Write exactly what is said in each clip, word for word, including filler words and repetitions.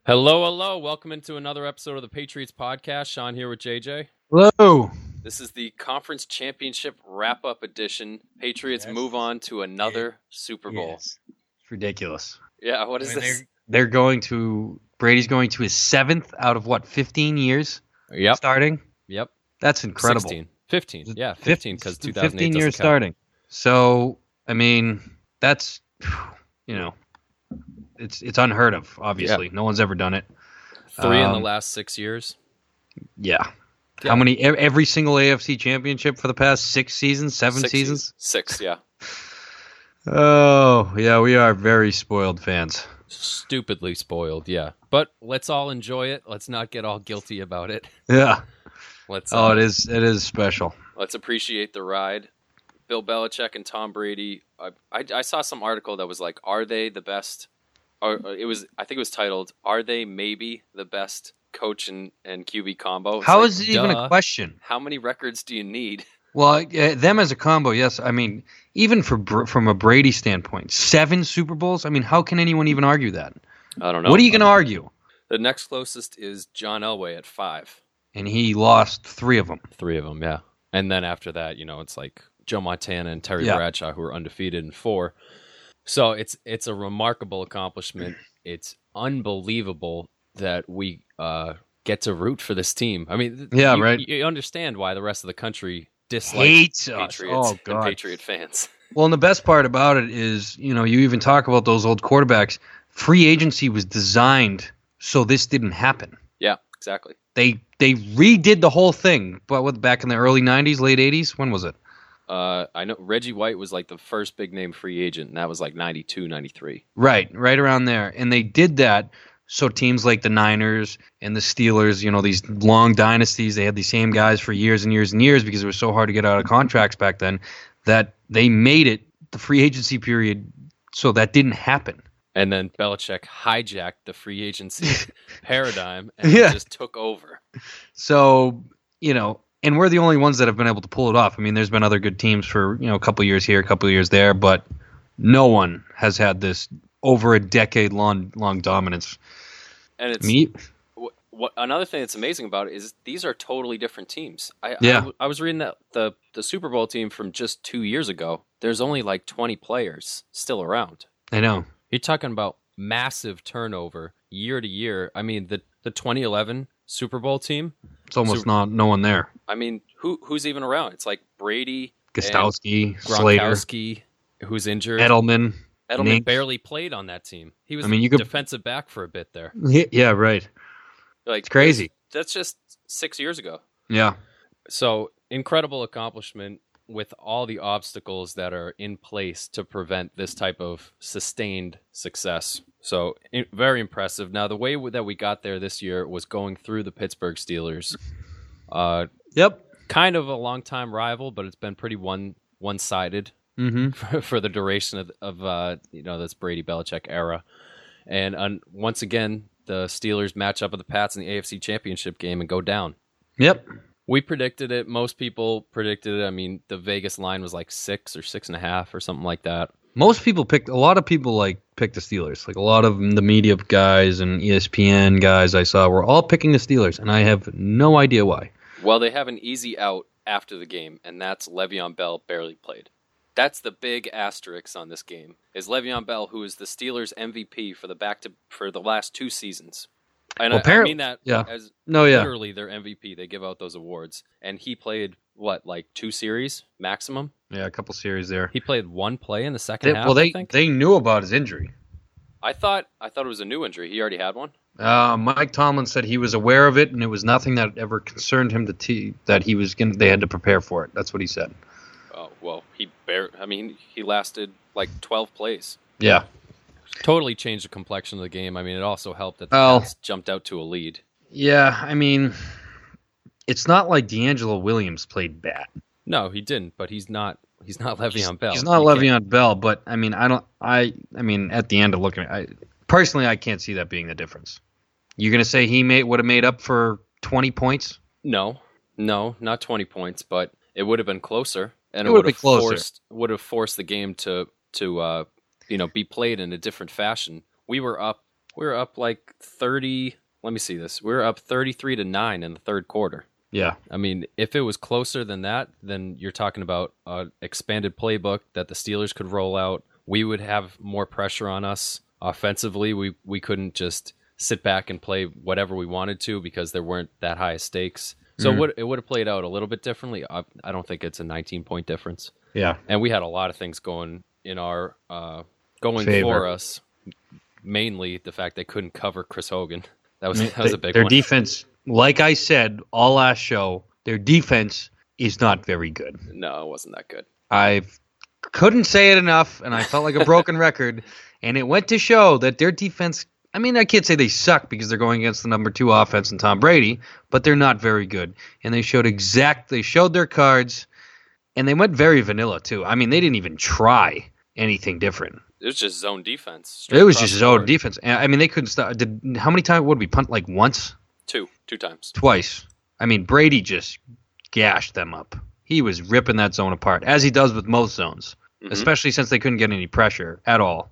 Hello, hello. Welcome into another episode of the Patriots podcast. Sean here with J J. Hello. This is the conference championship wrap-up edition. Patriots Yes. move on to another Super Bowl. Yes. It's ridiculous. Yeah, what is I mean, this? They're, they're going to Brady's going to his seventh out of what, fifteen years Yep, starting? yep. That's incredible. sixteen. fifteen. Yeah, fifteen because two thousand eight fifteen doesn't years count. starting. So, I mean, that's, you know, it's it's unheard of, obviously. No one's ever done it. Three in the Um, last six years. Yeah. Yeah. How many? e- Every single A F C championship for the past six seasons, seven Six seasons? Six, yeah. Oh, yeah, we are very spoiled fans. Stupidly spoiled, yeah. But let's all enjoy it. Let's not get all guilty about it. Yeah. Let's. Oh, uh, it is. It is special. Let's appreciate the ride. Bill Belichick and Tom Brady. I, I, I saw some article that was like, "Are they the best?" Or or it was, I think it was titled, "Are they maybe the best coach and, and Q B combo?" It's How like, is it even duh. a question? How many records do you need? Well, uh, them as a combo, yes. I mean, even for Br- from a Brady standpoint, seven Super Bowls. I mean, how can anyone even argue that? I don't know. What are you going to argue? The next closest is John Elway at five. And he lost three of them. Three of them, yeah. And then after that, you know, it's like Joe Montana and Terry Yeah. Bradshaw, who are undefeated in four. So it's it's a remarkable accomplishment. It's unbelievable that we uh, get to root for this team. I mean, th- Yeah, you, right. You understand why the rest of the country dislikes Hates us. Patriots Oh, and God. Patriot fans. Well, and the best part about it is, you know, you even talk about those old quarterbacks. Free agency was designed so this didn't happen. Yeah, exactly. They they redid the whole thing, but what, back in the early nineties, late eighties? When was it? Uh, I know Reggie White was like the first big name free agent, and that was like ninety-two, ninety-three. Right, right around there. And they did that so teams like the Niners and the Steelers, you know, these long dynasties, they had these same guys for years and years and years because it was so hard to get out of contracts back then, that they made it the free agency period so that didn't happen. And then Belichick hijacked the free agency paradigm and Yeah. just took over. So, you know, and we're the only ones that have been able to pull it off. I mean, there's been other good teams for, you know, a couple years here, a couple years there, but no one has had this over a decade long long dominance. And it's I mean, what, what another thing that's amazing about it is these are totally different teams. I, Yeah. I, I was reading that the the Super Bowl team from just two years ago. There's only like twenty players still around. I know. You're talking about massive turnover year to year. I mean, the the twenty eleven Super Bowl team. It's almost So- not no one there. I mean, who who's even around? It's like Brady, Gostowski, and Slater, Gronkowski, who's injured. Edelman. Edelman Nink. barely played on that team. He was I mean, a you could- defensive back for a bit there. Yeah, yeah, right. Like It's crazy. That's just six years ago. Yeah. So incredible accomplishment with all the obstacles that are in place to prevent this type of sustained success. So in, very impressive. Now the way that we got there this year was going through the Pittsburgh Steelers. Uh, Yep. kind of a longtime rival, but it's been pretty one one sided Mm-hmm. for, for the duration of, of uh, you know, this Brady Belichick era. And uh, once again, the Steelers match up with the Pats in the A F C Championship game and go down. Yep. We predicted it. Most people predicted it. I mean, the Vegas line was like six or six and a half or something like that. Most people picked. A lot of people like picked the Steelers. Like a lot of the media guys and E S P N guys I saw were all picking the Steelers, and I have no idea why. Well, they have an easy out after the game, and that's Le'Veon Bell barely played. That's the big asterisk on this game. Is Le'Veon Bell, who is the Steelers' M V P for the back to for the last two seasons. And Well, I, I apparent- mean that yeah. as No, yeah. literally their M V P. They give out those awards, and he played what, like two series maximum. Yeah, a couple series there. He played one play in the second They, half. well, I they think. they knew about his injury. I thought I thought it was a new injury. He already had one. Uh, Mike Tomlin said he was aware of it, and it was nothing that ever concerned him to t- that he was gonna, they had to prepare for it. That's what he said. Oh well, he bare. I mean, he lasted like twelve plays. Yeah. Totally changed the complexion of the game. I mean, it also helped that the Well- Pats jumped out to a lead. Yeah, I mean, it's not like D'Angelo Williams played bad. No, he didn't. But he's not. He's not Le'Veon Bell. He's not You can't- Le'Veon Bell, but I mean, I don't. I I mean, at the end of looking, I personally I can't see that being the difference. You're gonna say he made would have made up for twenty points? No, no, not twenty points, but it would have been closer, and It it, would would be have closer. forced would have forced the game to to uh, you know be played in a different fashion. We were up We were up like thirty. Let me see this. We were up thirty-three to nine in the third quarter. Yeah. I mean, if it was closer than that, then you're talking about an expanded playbook that the Steelers could roll out. We would have more pressure on us offensively. We we couldn't just sit back and play whatever we wanted to because there weren't that high stakes. So mm. it, would, it would have played out a little bit differently. I, I don't think it's a nineteen-point difference. Yeah. And we had a lot of things going in our uh, going Favor. for us. Mainly the fact they couldn't cover Chris Hogan. That was that was a big their one. Their defense, like I said all last show, their defense is not very good. No, it wasn't that good. I couldn't say it enough, and I felt like a broken record. And it went to show that their defense, I mean, I can't say they suck because they're going against the number two offense and Tom Brady, but they're not very good. And they showed exact, they showed their cards, and they went very vanilla too. I mean, they didn't even try anything different. It was just zone defense. It was just zone defense. I mean, they couldn't stop. Did how many times would we punt? Like once? Two. Two times. Twice. I mean, Brady just gashed them up. He was ripping that zone apart, as he does with most zones, mm-hmm. especially since they couldn't get any pressure at all.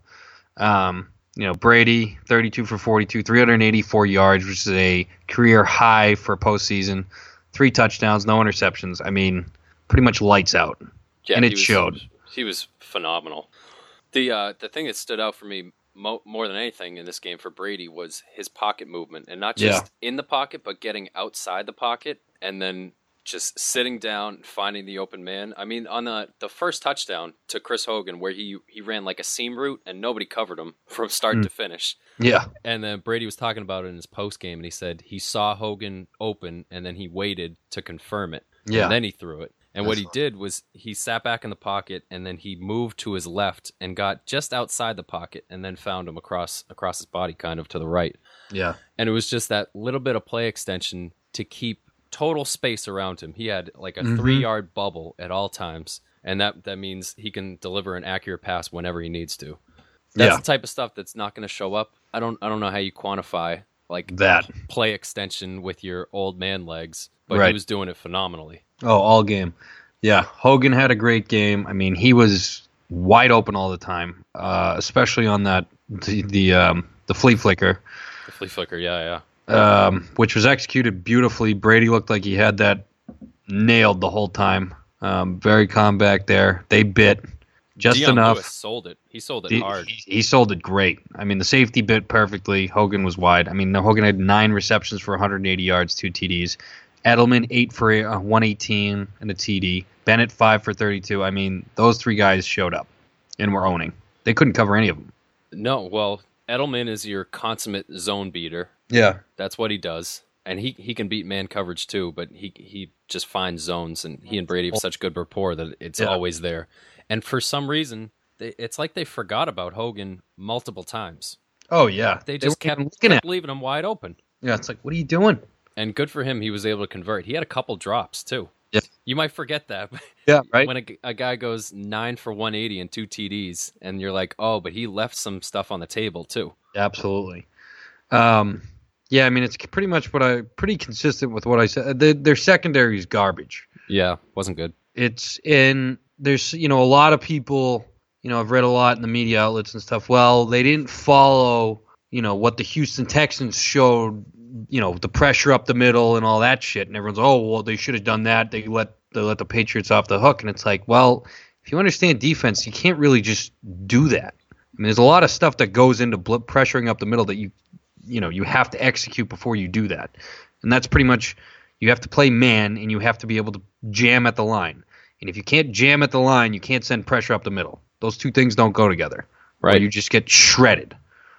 Um, you know, Brady, thirty-two for forty-two, three hundred eighty-four yards, which is a career high for postseason. Three touchdowns, no interceptions. I mean, pretty much lights out. Yeah, and it he was, showed. He was phenomenal. The uh, the thing that stood out for me mo- more than anything in this game for Brady was his pocket movement, and not just yeah. in the pocket, but getting outside the pocket and then just sitting down and finding the open man. I mean, on the the first touchdown to Chris Hogan, where he he ran like a seam route and nobody covered him from start mm. to finish. Yeah, and then Brady was talking about it in his post game, and he said he saw Hogan open, and then he waited to confirm it, yeah, and then he threw it. And That's what he did was he sat back in the pocket, and then he moved to his left and got just outside the pocket, and then found him across across his body, kind of to the right. Yeah. And it was just that little bit of play extension to keep total space around him. He had like a mm-hmm. three-yard bubble at all times, and that, that means he can deliver an accurate pass whenever he needs to. That's yeah. the type of stuff that's not going to show up. I don't I don't know how you quantify like that play extension with your old man legs, but right. he was doing it phenomenally. Oh, all game. Yeah, Hogan had a great game. I mean, he was wide open all the time, uh, especially on that the the, um, the flea flicker. The flea flicker, yeah, yeah. Um, which was executed beautifully. Brady looked like he had that nailed the whole time. Um, very calm back there. They bit just Deion enough. Lewis sold it. He sold it he, hard. He, he sold it great. I mean, the safety bit perfectly. Hogan was wide. I mean, Hogan had nine receptions for one hundred eighty yards, two T Ds. Edelman, eight for uh, one eighteen and a T D. Bennett, five for thirty-two. I mean, those three guys showed up and were owning. They couldn't cover any of them. No, well, Edelman is your consummate zone beater. Yeah. That's what he does. And he, he can beat man coverage too, but he he just finds zones, and he and Brady have such good rapport that it's yeah. always there. And for some reason, they, it's like they forgot about Hogan multiple times. Oh, yeah. They just they kept, kept leaving him wide open. Yeah, it's like, what are you doing? And good for him, he was able to convert. He had a couple drops, too. Yeah. You might forget that. Yeah, right. When a, a guy goes nine for one eighty and two T Ds, and you're like, oh, but he left some stuff on the table, too. Absolutely. Um, yeah, I mean, it's pretty much what I, pretty consistent with what I said. The, their secondary is garbage. Yeah, wasn't good. It's in, there's, you know, a lot of people, you know, I've read a lot in the media outlets and stuff. Well, they didn't follow, you know, what the Houston Texans showed, you know, the pressure up the middle and all that shit. And everyone's, oh, well, they should have done that. They let they let the Patriots off the hook. And it's like, well, if you understand defense, you can't really just do that. I mean, there's a lot of stuff that goes into bl- pressuring up the middle that you, you know, you have to execute before you do that. And that's pretty much, you have to play man and you have to be able to jam at the line. And if you can't jam at the line, you can't send pressure up the middle. Those two things don't go together. Right. You just get shredded.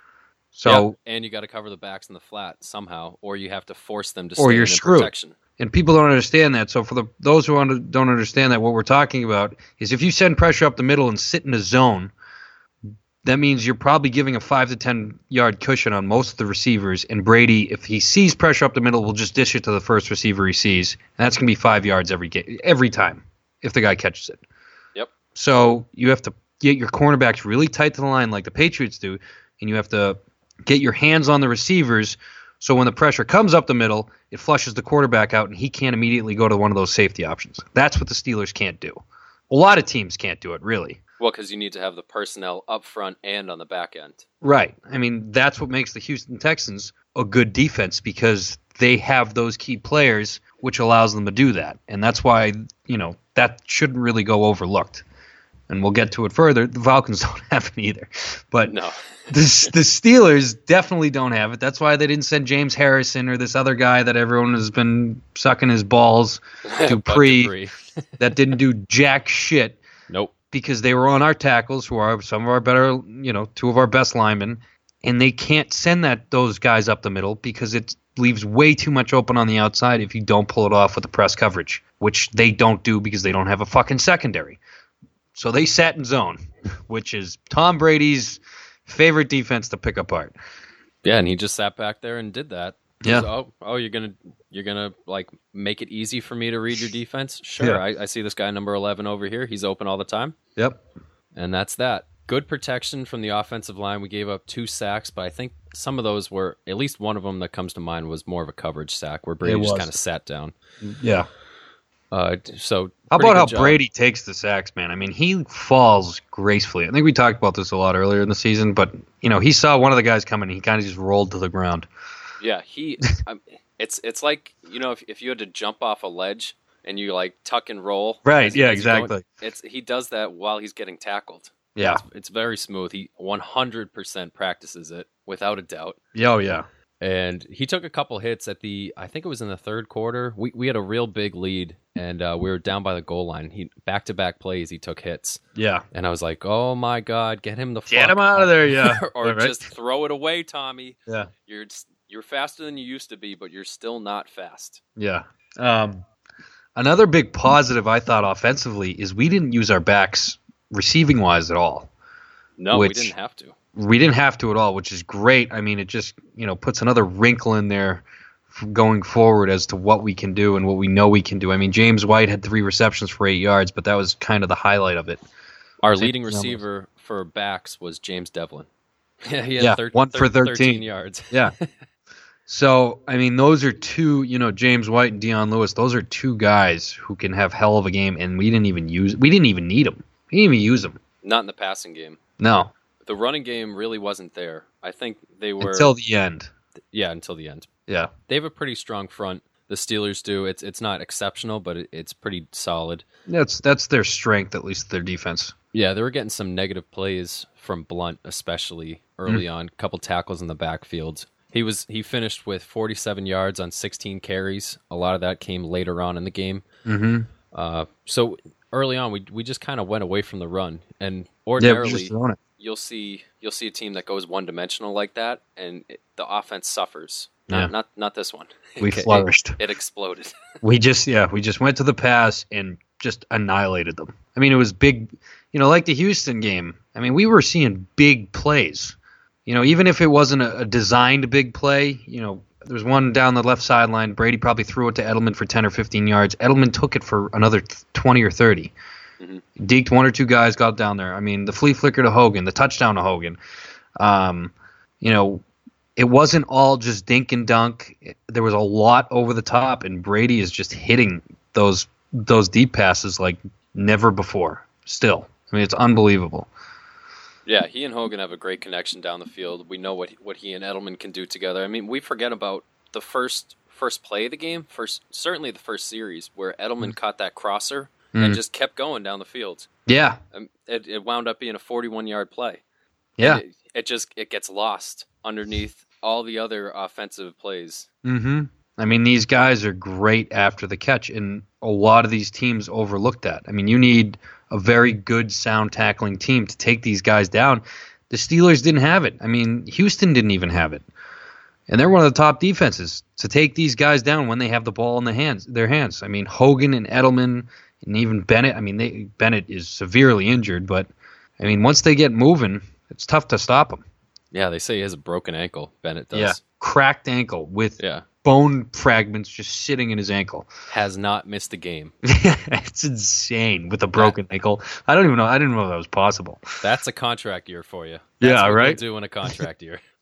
So yeah, and you got to cover the backs in the flat somehow, or you have to force them to or stay you're in screwed. Protection. And people don't understand that. So for the those who under, don't understand that, what we're talking about is if you send pressure up the middle and sit in a zone, that means you're probably giving a five to ten yard cushion on most of the receivers. And Brady, if he sees pressure up the middle, will just dish it to the first receiver he sees, and that's gonna be five yards every ga- every time if the guy catches it. Yep. So you have to get your cornerbacks really tight to the line like the Patriots do, and you have to get your hands on the receivers so when the pressure comes up the middle, it flushes the quarterback out and he can't immediately go to one of those safety options. That's what the Steelers can't do. A lot of teams can't do it, really. Well, because you need to have the personnel up front and on the back end. Right. I mean, that's what makes the Houston Texans a good defense, because they have those key players, which allows them to do that. And that's why, you know, that shouldn't really go overlooked. And we'll get to it further. The Falcons don't have it either. But no. the, the Steelers definitely don't have it. That's why they didn't send James Harrison or this other guy that everyone has been sucking his balls, Dupree, that didn't do jack shit. Nope. Because they were on our tackles, who are some of our better, you know, two of our best linemen, and they can't send that those guys up the middle because it leaves way too much open on the outside if you don't pull it off with the press coverage, which they don't do because they don't have a fucking secondary. So they sat in zone, which is Tom Brady's favorite defense to pick apart. Yeah, and he just sat back there and did that. Yeah. So, oh, oh, you're gonna you're gonna like make it easy for me to read your defense? Sure. Yeah. I, I see this guy number eleven over here. He's open all the time. Yep. And that's that. Good protection from the offensive line. We gave up two sacks, but I think some of those were, at least one of them that comes to mind was more of a coverage sack where Brady just kind of sat down. Yeah. Uh, so how about how job. Brady takes the sacks, man? I mean, he falls gracefully. I think we talked about this a lot earlier in the season, but you know, he saw one of the guys coming. He kind of just rolled to the ground. Yeah, he. um, it's it's like, you know, if if you had to jump off a ledge and you like tuck and roll. Right. as, yeah. as Exactly. Going, it's he does that while he's getting tackled. Yeah. It's, it's very smooth. He one hundred percent practices it without a doubt. Yeah. Oh yeah. And he took a couple hits at the, I think it was in the third quarter. We we had a real big lead, and uh, we were down by the goal line. He back to back plays, he took hits. Yeah. And I was like, oh my God, get him the fuck Get him out of there, yeah. or right. just throw it away, Tommy. Yeah. You're you're faster than you used to be, but you're still not fast. Yeah. Um, another big positive I thought offensively is we didn't use our backs receiving wise at all. No, which, we didn't have to. We didn't have to at all, which is great. I mean, it just, you know, puts another wrinkle in there going forward as to what we can do and what we know we can do. I mean, James White had three receptions for eight yards, but that was kind of the highlight of it. Our leading receiver for backs was James Devlin. Yeah, he had yeah, thir- one thir- for thirteen. thirteen yards. Yeah. So, I mean, those are two, you know, James White and Dion Lewis, those are two guys who can have hell of a game, and we didn't even use, we didn't even need them. We didn't even use them. Not in the passing game. No. The running game really wasn't there. I think they were... Until the end. Yeah, until the end. Yeah. They have a pretty strong front. The Steelers do. It's it's not exceptional, but it, it's pretty solid. That's that's their strength, at least their defense. Yeah, they were getting some negative plays from Blunt, especially early Mm. on. A couple tackles in the backfield. He was he finished with forty-seven yards on sixteen carries. A lot of that came later on in the game. Mm-hmm. Uh, so early on, we we just kind of went away from the run, and Yeah, ordinarily we just throwing it. you'll see you'll see a team that goes one dimensional like that, and it, the offense suffers. Not Yeah. not not this one. We It- flourished. It, it exploded. We just, yeah, we just went to the pass and just annihilated them. I mean, it was big, you know, like the Houston game. I mean, we were seeing big plays. You know, even if it wasn't a, a designed big play, you know, there was one down the left sideline. Brady probably threw it to Edelman for ten or fifteen yards. Edelman took it for another twenty or thirty. Mm-hmm. Deked one or two guys, got down there. I mean, the flea flicker to Hogan, the touchdown to Hogan. Um, you know, it wasn't all just dink and dunk. There was a lot over the top, and Brady is just hitting those those deep passes like never before. Still, I mean, it's unbelievable. Yeah, he and Hogan have a great connection down the field. We know what what he and Edelman can do together. I mean, we forget about the first first play of the game, first certainly the first series where Edelman caught that crosser Mm. and just kept going down the field. Yeah, Um, it, it wound up being a forty-one yard play. yeah. And It, it just it gets lost underneath all the other offensive plays. Mm-hmm. I mean, these guys are great after the catch, and a lot of these teams overlook that. I mean, you need a very good sound tackling team to take these guys down. The Steelers didn't have it. I mean, Houston didn't even have it. And they're one of the top defenses to take these guys down when they have the ball in the hands, their hands. I mean, Hogan and Edelman and even Bennett. I mean, they, Bennett is severely injured, but I mean, once they get moving, it's tough to stop them. Yeah, they say he has a broken ankle. Bennett does. Yeah, cracked ankle with Yeah. bone fragments just sitting in his ankle. Has not missed a game. It's insane with a broken ankle. I don't even know. I didn't know that was possible. That's a contract year for you. Yeah, That's what right? they'll do in a contract year.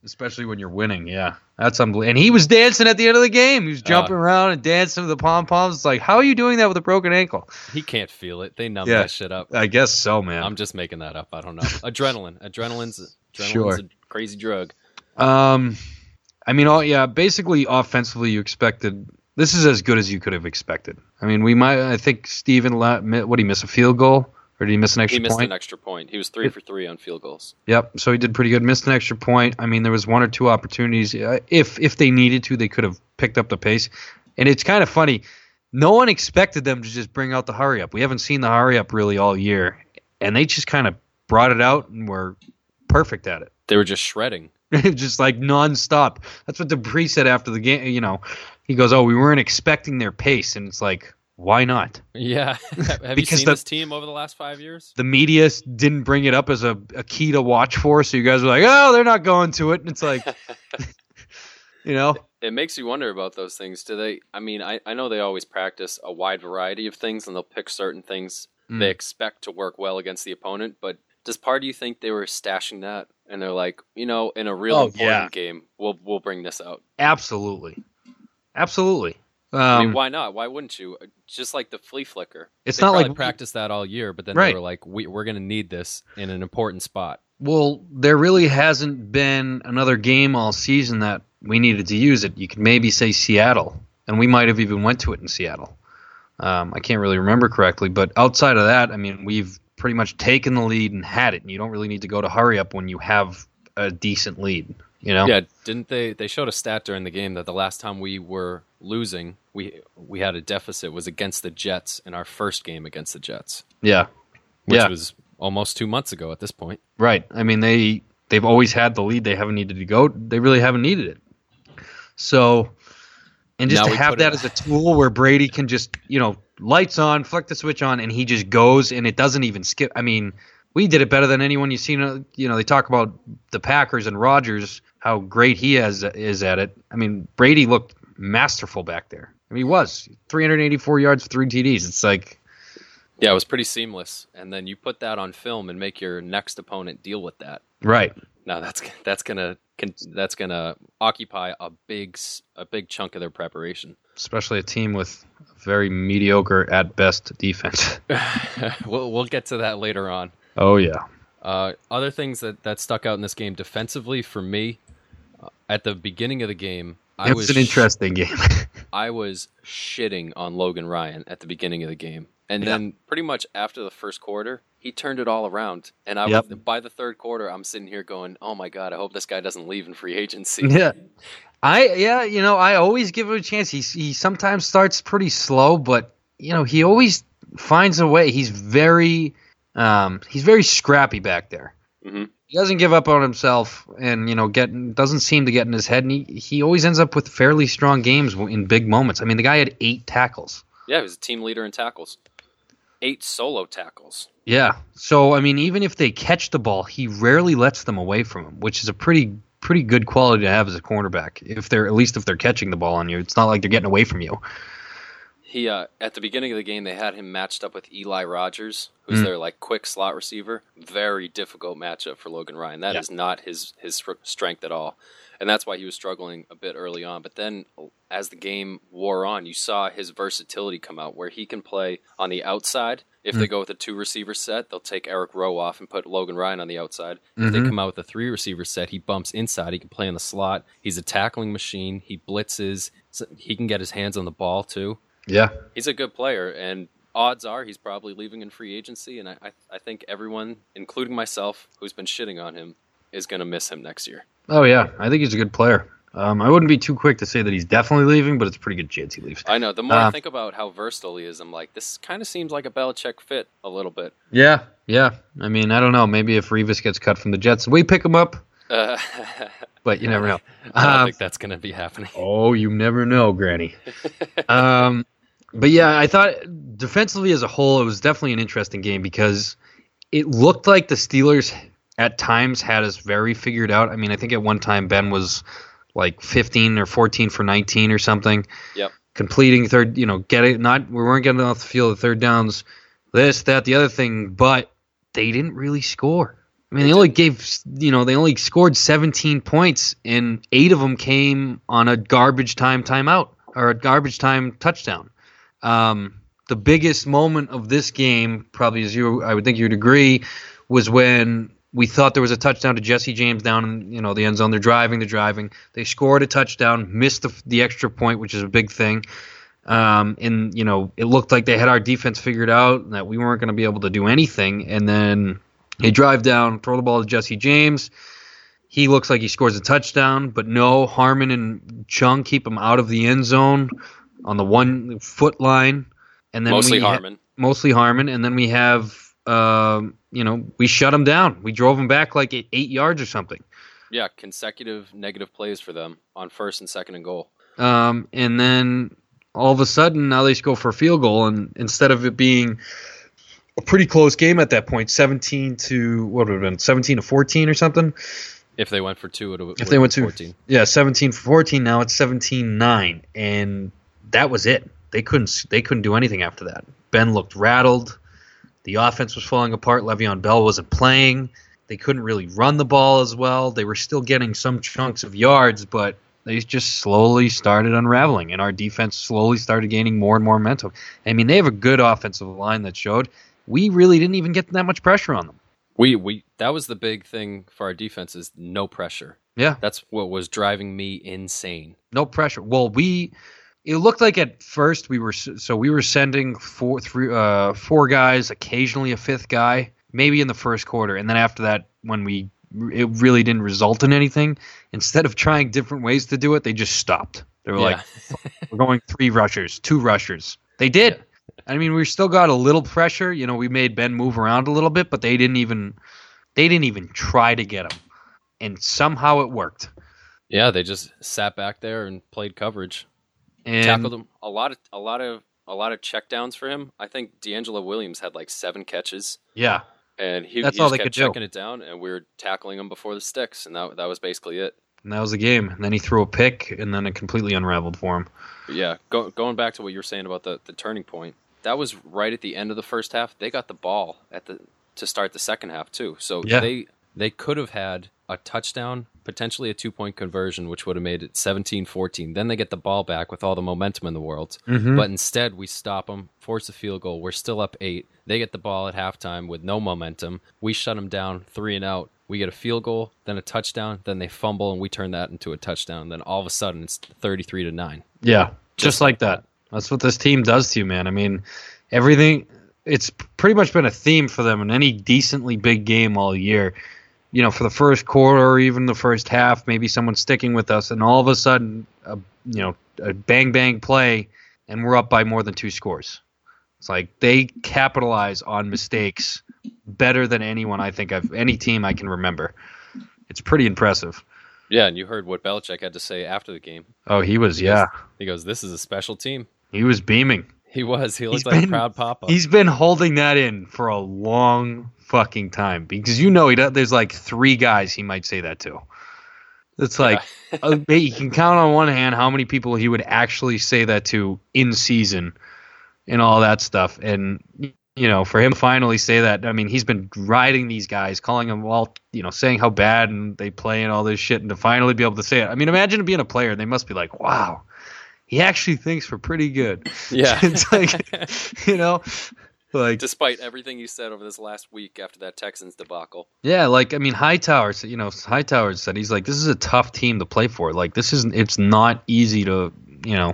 Especially when you're winning, yeah. That's unbelievable. And he was dancing at the end of the game. He was jumping uh, around and dancing with the pom-poms. It's like, how are you doing that with a broken ankle? He can't feel it. They numb yeah, that shit up. I guess so, man. I'm just making that up. I don't know. Adrenaline. Adrenaline's, adrenaline's sure. a crazy drug. Um, I mean, all yeah, basically offensively you expected – this is as good as you could have expected. I mean, we might – I think Steven – what, did he miss a field goal? Or did he miss an extra point? He missed point? an extra point. He was three for three on field goals. Yep, so he did pretty good. Missed an extra point. I mean, there was one or two opportunities. If if they needed to, they could have picked up the pace. And it's kind of funny. No one expected them to just bring out the hurry up. We haven't seen the hurry up really all year. And they just kind of brought it out and were perfect at it. They were just shredding. Just like nonstop. That's what Dupree said after the game. You know, he goes, oh, we weren't expecting their pace. And it's like, why not? Yeah. Have you seen the, this team over the last five years? The media didn't bring it up as a, a key to watch for, so you guys were like, oh, they're not going to it. And it's like, you know? It makes you wonder about those things. Do they, I mean, I, I know they always practice a wide variety of things, and they'll pick certain things mm. they expect to work well against the opponent, but does part of you think they were stashing that? And they're like, you know, in a real oh, important yeah. game, we'll we'll bring this out. Absolutely. Absolutely. Um, I mean, why not? Why wouldn't you? Just like the flea flicker. It's they not like practiced that all year, but then right. they were like, we, we're going to need this in an important spot. Well, there really hasn't been another game all season that we needed to use it. You could maybe say Seattle, and we might have even went to it in Seattle. Um, I can't really remember correctly, but outside of that, I mean, we've pretty much taken the lead and had it, and you don't really need to go to hurry up when you have a decent lead. You know? Yeah, didn't they? They showed a stat during the game that the last time we were losing, we we had a deficit was against the Jets in our first game against the Jets. Yeah, which yeah. was almost two months ago at this point. Right. I mean, they they've always had the lead. They haven't needed to go. They really haven't needed it. So, and just Now to we have put that it- as a tool where Brady can just, you know, lights on, flick the switch on, and he just goes, and it doesn't even skip. I mean, we did it better than anyone you've seen. Uh, you know, they talk about the Packers and Rodgers, how great he has, is at it. I mean, Brady looked masterful back there. I mean, he was three hundred eighty-four yards, three T Ds. It's like, yeah, it was pretty seamless. And then you put that on film and make your next opponent deal with that. right. Now that's that's gonna that's gonna occupy a big s- a big chunk of their preparation. Especially a team with very mediocre at best defense. we'll we'll get to that later on. Oh yeah. Uh, other things that, that stuck out in this game defensively for me, uh, at the beginning of the game, I It was was an interesting game. I was shitting on Logan Ryan at the beginning of the game. And Yeah. then pretty much after the first quarter, he turned it all around. And I Yep. was, by the third quarter, I'm sitting here going, oh my God, I hope this guy doesn't leave in free agency. Yeah. I yeah, you know, I always give him a chance. He he sometimes starts pretty slow, but you know, he always finds a way. He's very um he's very scrappy back there. hmm He doesn't give up on himself, and you know, get doesn't seem to get in his head, and he, he always ends up with fairly strong games in big moments. I mean, the guy had eight tackles. Yeah, he was a team leader in tackles. Eight solo tackles. Yeah. So I mean, even if they catch the ball, he rarely lets them away from him, which is a pretty pretty good quality to have as a cornerback. If they're at least if they're catching the ball on you, it's not like they're getting away from you. He uh, at the beginning of the game, they had him matched up with Eli Rogers, who's Mm. their like quick slot receiver. Very difficult matchup for Logan Ryan. That is Yeah. not his his str- strength at all, and that's why he was struggling a bit early on. But then, as the game wore on, you saw his versatility come out, where he can play on the outside. If they Mm. go with a two receiver set, they'll take Eric Rowe off and put Logan Ryan on the outside. If they Mhm. come out with a three receiver set, he bumps inside. He can play in the slot. He's a tackling machine. He blitzes. So he can get his hands on the ball too. Yeah. He's a good player, and odds are he's probably leaving in free agency. And I, I, I think everyone, including myself, who's been shitting on him, is going to miss him next year. Oh yeah, I think he's a good player. Um, I wouldn't be too quick to say that he's definitely leaving, but it's a pretty good chance he leaves. I know. The more I Uh, think about how versatile he is, I'm like, this kind of seems like a Belichick fit a little bit. Yeah, yeah. I mean, I don't know. Maybe if Revis gets cut from the Jets, we pick him up, Uh, but you never know. I don't Um, think that's going to be happening. Oh, you never know, Granny. um, but yeah, I thought defensively as a whole, it was definitely an interesting game because it looked like the Steelers at times had us very figured out. I mean, I think at one time Ben was like fifteen or fourteen for nineteen or something. Yep. Completing third, you know, getting not we weren't getting off the field of third downs, this, that, the other thing, but they didn't really score. I mean, They they only did. gave, you know, they only scored seventeen points, and eight of them came on a garbage time timeout or a garbage time touchdown. Um, the biggest moment of this game, probably as you, I would think you'd agree, was when we thought there was a touchdown to Jesse James down in, you know, the end zone. They're driving, they're driving. They scored a touchdown, missed the, the extra point, which is a big thing. Um, and, you know, it looked like they had our defense figured out and that we weren't going to be able to do anything. And then they drive down, throw the ball to Jesse James. He looks like he scores a touchdown, but no, Harmon and Chung keep him out of the end zone on the one foot line. And then Mostly we ha- Harmon. mostly Harmon. And then we have, um, you know, we shut him down. We drove him back like eight, eight yards or something. Yeah, consecutive negative plays for them on first and second and goal. Um, and then all of a sudden, now they just go for a field goal. And instead of it being a pretty close game at that point, seventeen to, what would have been, seventeen to fourteen or something? If they went for two, it would If they went to to fourteen. Yeah, seventeen for fourteen. Now it's seventeen nine, and that was it. They couldn't they couldn't do anything after that. Ben looked rattled. The offense was falling apart. Le'Veon Bell wasn't playing. They couldn't really run the ball as well. They were still getting some chunks of yards, but they just slowly started unraveling, and our defense slowly started gaining more and more momentum. I mean, they have a good offensive line that showed. We really didn't even get that much pressure on them. We we that was the big thing for our defense is no pressure. Yeah. That's what was driving me insane. No pressure. Well, we it looked like at first we were so we were sending four three uh four guys, occasionally a fifth guy, maybe in the first quarter, and then after that, when we it really didn't result in anything. Instead of trying different ways to do it, they just stopped. They were Yeah. like, "We're going three rushers, two rushers." They did. Yeah. I mean, we still got a little pressure. You know, we made Ben move around a little bit, but they didn't even they didn't even try to get him, and somehow it worked. Yeah, they just sat back there and played coverage. And Tackled him a lot of a lot of a lot of checkdowns for him. I think D'Angelo Williams had like seven catches, yeah, and he, That's he all just they kept could do. checking it down, and we were tackling him before the sticks, and that that was basically it. and that was the game. And then he threw a pick, and then it completely unraveled for him. But yeah, go, going back to what you were saying about the, the turning point, that was right at the end of the first half. They got the ball at the to start the second half too, so Yeah. they they could have had a touchdown, potentially a two point conversion, which would have made it seventeen fourteen. Then they get the ball back with all the momentum in the world, Mhm. but instead we stop them, force a field goal. We're still up eight. They get the ball at halftime with no momentum. We shut them down, three and out. We get a field goal, then a touchdown, then they fumble, and we turn that into a touchdown. Then all of a sudden, it's thirty-three to nine. Yeah, just, Just like that. That's what this team does to you, man. I mean, everything. It's pretty much been a theme for them in any decently big game all year. You know, for the first quarter or even the first half, maybe someone's sticking with us, and all of a sudden, a, you know, a bang bang play, and we're up by more than two scores. It's like they capitalize on mistakes better than anyone I think I've any team I can remember. It's pretty impressive. Yeah, and you heard what Belichick had to say after the game. Oh, he was, yeah, He goes, "This is a special team." he was beaming. He was. He looked He's like been- a proud papa. He's been holding that in for a long fucking time because you know he does, there's like three guys he might say that to. It's like Yeah. uh, you can count on one hand how many people he would actually say that to in season and all that stuff. And you know, for him to finally say that, I mean, he's been riding these guys, calling them all, you know, saying how bad and they play and all this shit, and to finally be able to say it. I mean, imagine being a player. They must be like, wow, he actually thinks we're pretty good. Yeah. It's like, you know, like, Despite everything you said over this last week after that Texans debacle. yeah, like, I mean, Hightower, said- you know, Hightower said, he's like, this is a tough team to play for. Like, this isn't, it's not easy to, you know,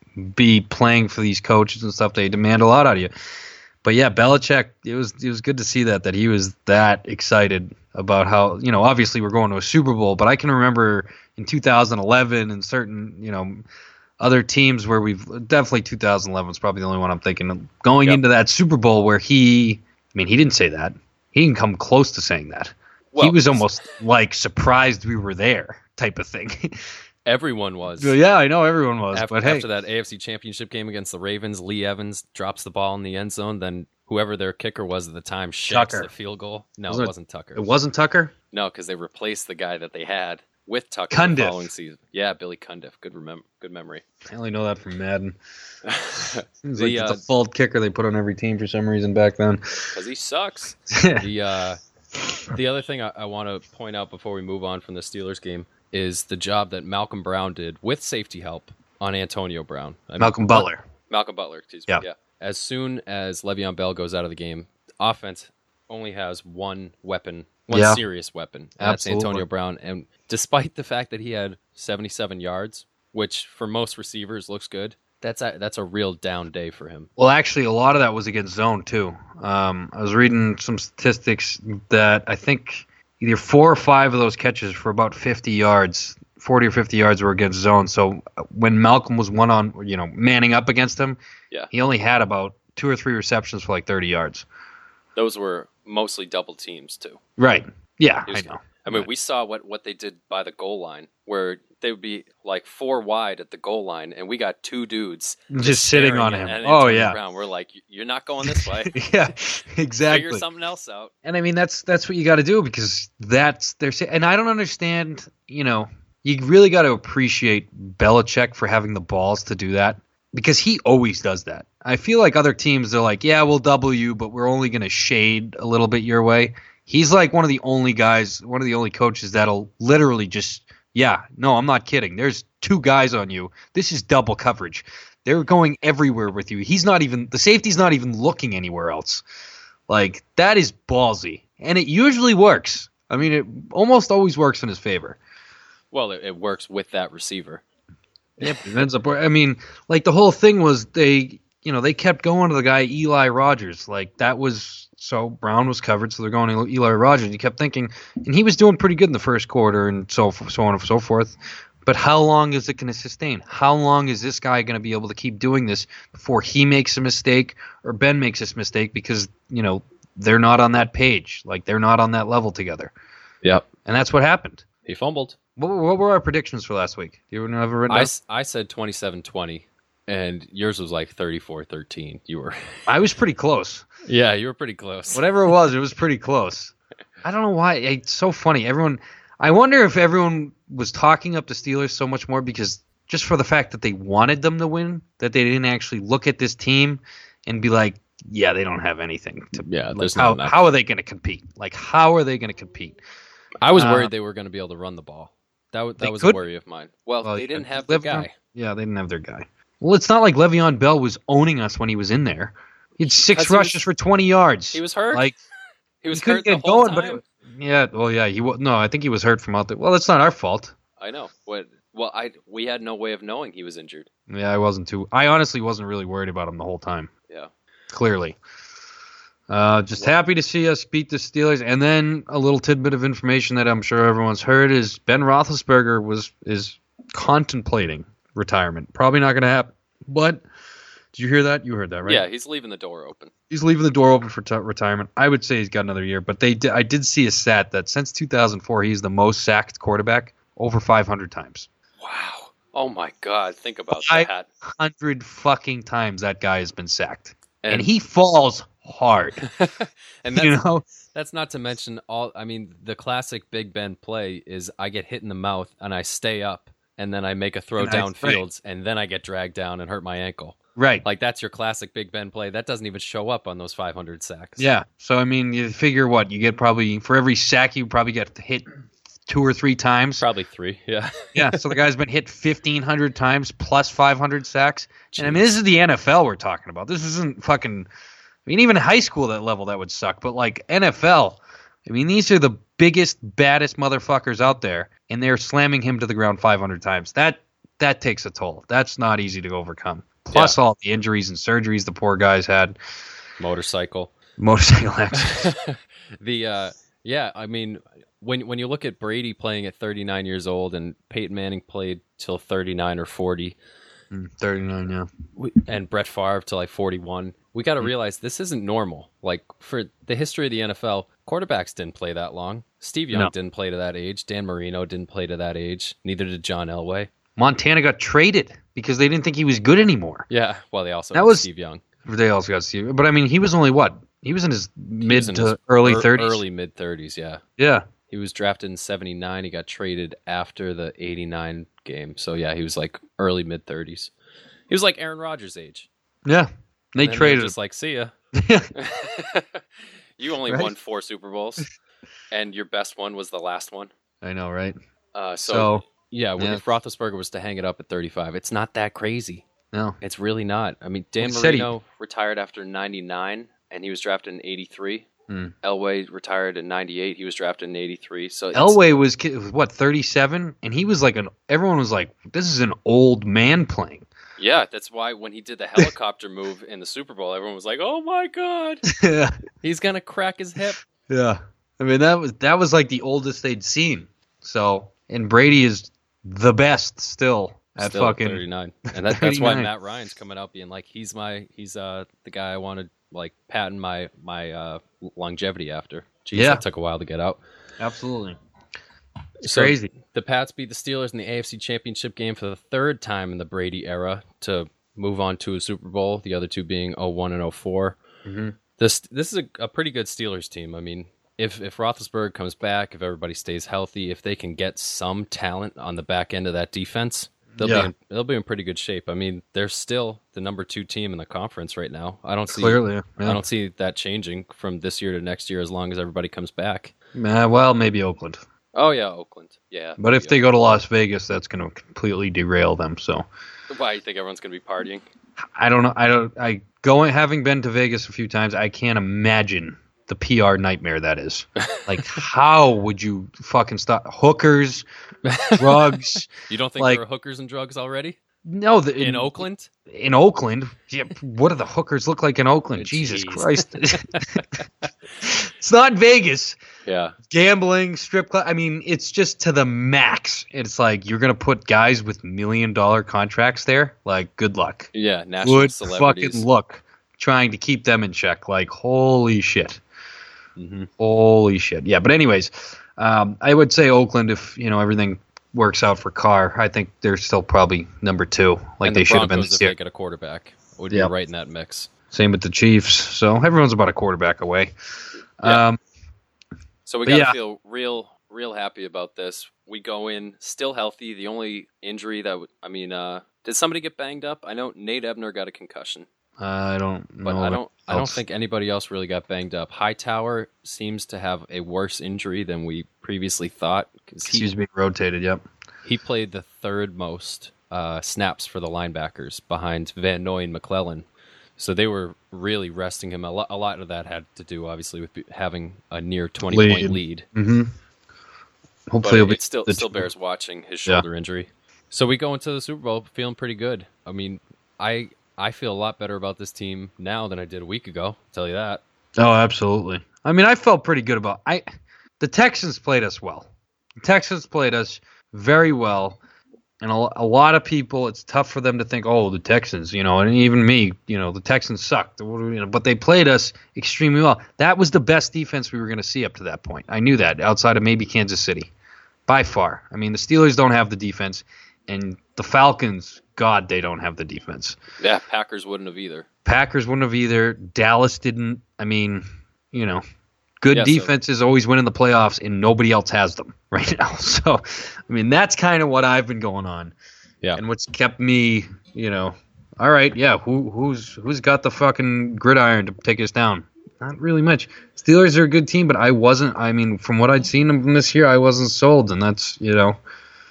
be playing for these coaches and stuff. They demand a lot out of you. But yeah, Belichick, it was, it was good to see that, that he was that excited about how, you know, obviously we're going to a Super Bowl, but I can remember in two thousand eleven and certain, you know, other teams where we've definitely two thousand eleven is probably the only one I'm thinking of going Yep. into that Super Bowl where he, I mean, he didn't say that. He didn't come close to saying that. Well, he was almost like surprised we were there type of thing. Everyone was. Well, yeah, I know everyone was, After, but hey, after that A F C Championship game against the Ravens, Lee Evans drops the ball in the end zone. Then whoever their kicker was at the time shakes Tucker. the field gool. No, Wasn't it it- wasn't Tucker. it wasn't Tucker. No, because they replaced the guy that they had with Tucker Cundiff. the following season. Yeah, Billy Cundiff. Good remem- Good memory. I only know that from Madden. Seems The, like the uh, default kicker they put on every team for some reason back then. Because he sucks. the uh, The other thing I, I want to point out before we move on from the Steelers game is the job that Malcolm Brown did with safety help on Antonio Brown. I mean, Malcolm Butler. Malcolm Butler, excuse me. Yeah. yeah. As soon as Le'Veon Bell goes out of the game, offense only has one weapon, one Yeah. serious weapon. And that's Absolutely. Antonio Brown. And despite the fact that he had seventy-seven yards, which for most receivers looks good, that's a, that's a real down day for him. Well, actually, a lot of that was against zone, too. Um, I was reading some statistics that I think either four or five of those catches for about fifty yards, forty or fifty yards were against zone. So when Malcolm was one on, you know, manning up against him, Yeah. he only had about two or three receptions for like thirty yards. Those were mostly double teams, too. Right. Yeah, He was- I know. I mean, Right. we saw what, what they did by the goal line, where they would be like four wide at the goal line, and we got two dudes Just sitting staring on at- him. at Oh, Antonio yeah. Brown. We're like, you're not going this way. Yeah, exactly. Figure something else out. And I mean, that's that's what you got to do because that's their. And I don't understand. You know, you really got to appreciate Belichick for having the balls to do that because he always does that. I feel like other teams are like, yeah, we'll double you, but we're only going to shade a little bit your way. He's like one of the only guys, one of the only coaches that'll literally just, yeah, no, I'm not kidding. There's two guys on you. This is double coverage. They're going everywhere with you. He's not even, the safety's not even looking anywhere else. Like, that is ballsy. And it usually works. I mean, it almost always works in his favor. Well, it, it works with that receiver. Yep. It ends up, I mean, like the whole thing was they, you know, they kept going to the guy Eli Rogers. Like that was, so Brown was covered, so they're going to Eli Rogers. You kept thinking, and he was doing pretty good in the first quarter and so, so on and so forth. But how long is it going to sustain? How long is this guy going to be able to keep doing this before he makes a mistake or Ben makes this mistake because, you know, they're not on that page. Like they're not on that level together. Yep. And that's what happened. He fumbled. What, were- what were our predictions for last week? Do you have it written I, down? s- I said twenty-seven twenty, and yours was like thirty-four thirteen. You were, I was pretty close. yeah, you were pretty close. Whatever it was, it was pretty close. I don't know why. It's so funny. Everyone, I wonder if everyone was talking up the Steelers so much more because just for the fact that they wanted them to win, that they didn't actually look at this team and be like, yeah, they don't have anything to. Yeah, like, there's not how enough. how are they going to compete? Like, how are they going to compete? I was Uh, worried they were going to be able to run the ball. That, w- They that was could- a worry of mine. Well, Well, they yeah, didn't have the Le'Veon- guy. Yeah, they didn't have their guy. Well, it's not like Le'Veon Bell was owning us when he was in there. He had six 'Cause he was- rushes for twenty yards. He was hurt. Like he was he couldn't hurt the get whole going, but time. it, yeah, well, yeah, he wa- no, I think he was hurt from out there. Well, it's not our fault. I know. What? Well, I we had no way of knowing he was injured. Yeah, I wasn't too. I honestly wasn't really worried about him the whole time. Yeah. Clearly. Uh, just happy to see us beat the Steelers. And then a little tidbit of information that I'm sure everyone's heard is Ben Roethlisberger was is contemplating retirement. Probably not going to happen. But did you hear that? You heard that, right? Yeah, he's leaving the door open. He's leaving the door open for t- retirement. I would say he's got another year. But they di- I did see a stat that since two thousand four, he's the most sacked quarterback, over five hundred times. Wow. Oh my God. Think about I- that. one hundred fucking times that guy has been sacked. And, And he falls hard. and that's, You know? that's not to mention all. I mean, the classic Big Ben play is I get hit in the mouth and I stay up, and then I make a throw And I- downfields, and then I get dragged down and hurt my ankle. Right. Like that's your classic Big Ben play. That doesn't even show up on those five hundred sacks. Yeah. So I mean, you figure what you get probably for every sack you probably get hit two or three times. Probably three. Yeah. Yeah. So the guy's been hit fifteen hundred times plus five hundred sacks. And I mean, this is the N F L we're talking about. This isn't fucking. I mean, even high school that level that would suck. But like N F L, I mean, these are the biggest, baddest motherfuckers out there, and they're slamming him to the ground five hundred times. That that takes a toll. That's not easy to overcome. Plus all the injuries and surgeries the poor guys had. Motorcycle. Motorcycle accidents. the uh, yeah, I mean, when when you look at Brady playing at thirty-nine years old and Peyton Manning played till thirty-nine or forty, Mm, thirty-nine, yeah. we, and Brett Favre to like forty-one, we got to realize this isn't normal. Like for the history of the N F L, quarterbacks didn't play that long. Steve Young No. didn't play to that age. Dan Marino didn't play to that age. Neither did John Elway. Montana got traded because they didn't think he was good anymore. Yeah, well, they also That had was- Steve Young. They also got Steve, but I mean, he was only what? He was in his He mid was in to his early ear- thirties. Early mid thirties, yeah. Yeah, He was drafted in seventy-nine. He got traded after the eighty-nine game. So, yeah, he was like early mid thirties. He was like Aaron Rodgers' age. yeah. They And then traded were just like, see ya. him. You only Right? won four Super Bowls. And your best one was the last one. I know, right? Uh, so, So, yeah, yeah. if Roethlisberger was to hang it up at thirty-five, it's not that crazy. No. It's really not. I mean, Dan He said he- Marino retired after ninety-nine, and he was drafted in eighty-three. Hmm. Elway retired in ninety-eight. He was drafted in eighty-three. So it's- Elway was, ki- what, thirty-seven? And he was like an, everyone was like, this is an old man playing. Yeah, that's why when he did the helicopter move in the Super Bowl, everyone was like, "Oh my god, yeah. he's gonna crack his hip." Yeah. I mean, that was, that was like the oldest they'd seen. So, and Brady is the best still at Still fucking thirty-nine, and that, that's why thirty-nine. Matt Ryan's coming out being like, "He's my, he's uh the guy I wanted like patent my my uh longevity after." Jeez, Yeah. that took a while to get out. Absolutely. It's So, crazy. The Pats beat the Steelers in the A F C Championship game for the third time in the Brady era to move on to a Super Bowl. The other two being oh one and oh four. Mhm. This this is a, a pretty good Steelers team. I mean, if if Roethlisberger comes back, if everybody stays healthy, if they can get some talent on the back end of that defense, they'll Yeah. be in, they'll be in pretty good shape. I mean, they're still the number two team in the conference right now. I don't see Clearly. Yeah. I don't see that changing from this year to next year as long as everybody comes back. Uh, well, maybe Oakland. Oh yeah, Oakland. Yeah. But if they go to Las Vegas, that's going to completely derail them. So Why you think everyone's going to be partying? I don't know. I don't. I going having been to Vegas a few times, I can't imagine the P R nightmare that is. Like, how would you fucking stop hookers, drugs? You don't think Like- there are hookers and drugs already No, the, in Oakland? In Oakland, yeah. What do the hookers look like in Oakland? Jesus Jeez. Christ! It's not Vegas. Yeah. Gambling, strip club. I mean, it's just to the max. It's like you're gonna put guys with million dollar contracts there. Like, good luck. Yeah, national Good celebrities. fucking luck trying to keep them in check. Like, holy shit. hmm Holy shit. Yeah, but anyways, um, I would say Oakland, if you know everything works out for Carr, I think they're still probably number two, like and they the should have been Broncos, this if year. they get a quarterback, would Yeah. be right in that mix. Same with the Chiefs. So everyone's about a quarterback away. Yeah. Um, So we But got to yeah. feel real, real happy about this. We go in still healthy. The only injury that w- I mean, uh, did somebody get banged up? I know Nate Ebner got a concussion, I don't but know. I don't. I don't else. think anybody else really got banged up. Hightower seems to have a worse injury than we previously thought because he He's being rotated. Yep. he played the third most uh, snaps for the linebackers behind Van Noy and McClellan. So they were really resting him. A lot, a lot of that had to do, obviously, with having a near twenty-point Lead. lead. Mm-hmm. But Hopefully, it'll it be still the- still bears watching his Yeah. shoulder injury. So we go into the Super Bowl feeling pretty good. I mean, I I feel a lot better about this team now than I did a week ago. I'll tell you that. Oh, absolutely. I mean, I felt pretty good about. I. The Texans played us well. The Texans played us very well, and a, a lot of people, it's tough for them to think, oh, the Texans, you know, and even me, you know, the Texans sucked, you know, but they played us extremely well. That was the best defense we were going to see up to that point. I knew that, outside of maybe Kansas City, by far. I mean, the Steelers don't have the defense, and the Falcons, God, they don't have the defense. Yeah, Packers wouldn't have either. Packers wouldn't have either. Dallas didn't. I mean, you know, good Yeah, so- defenses always win in the playoffs, and nobody else has them right now. So, I mean, that's kind of what I've been going on. Yeah. And what's kept me, you know, all right, yeah, who who's who's got the fucking gridiron to take us down? Not really much. Steelers are a good team, but I wasn't. I mean, from what I'd seen of them this year, I wasn't sold, and that's, you know,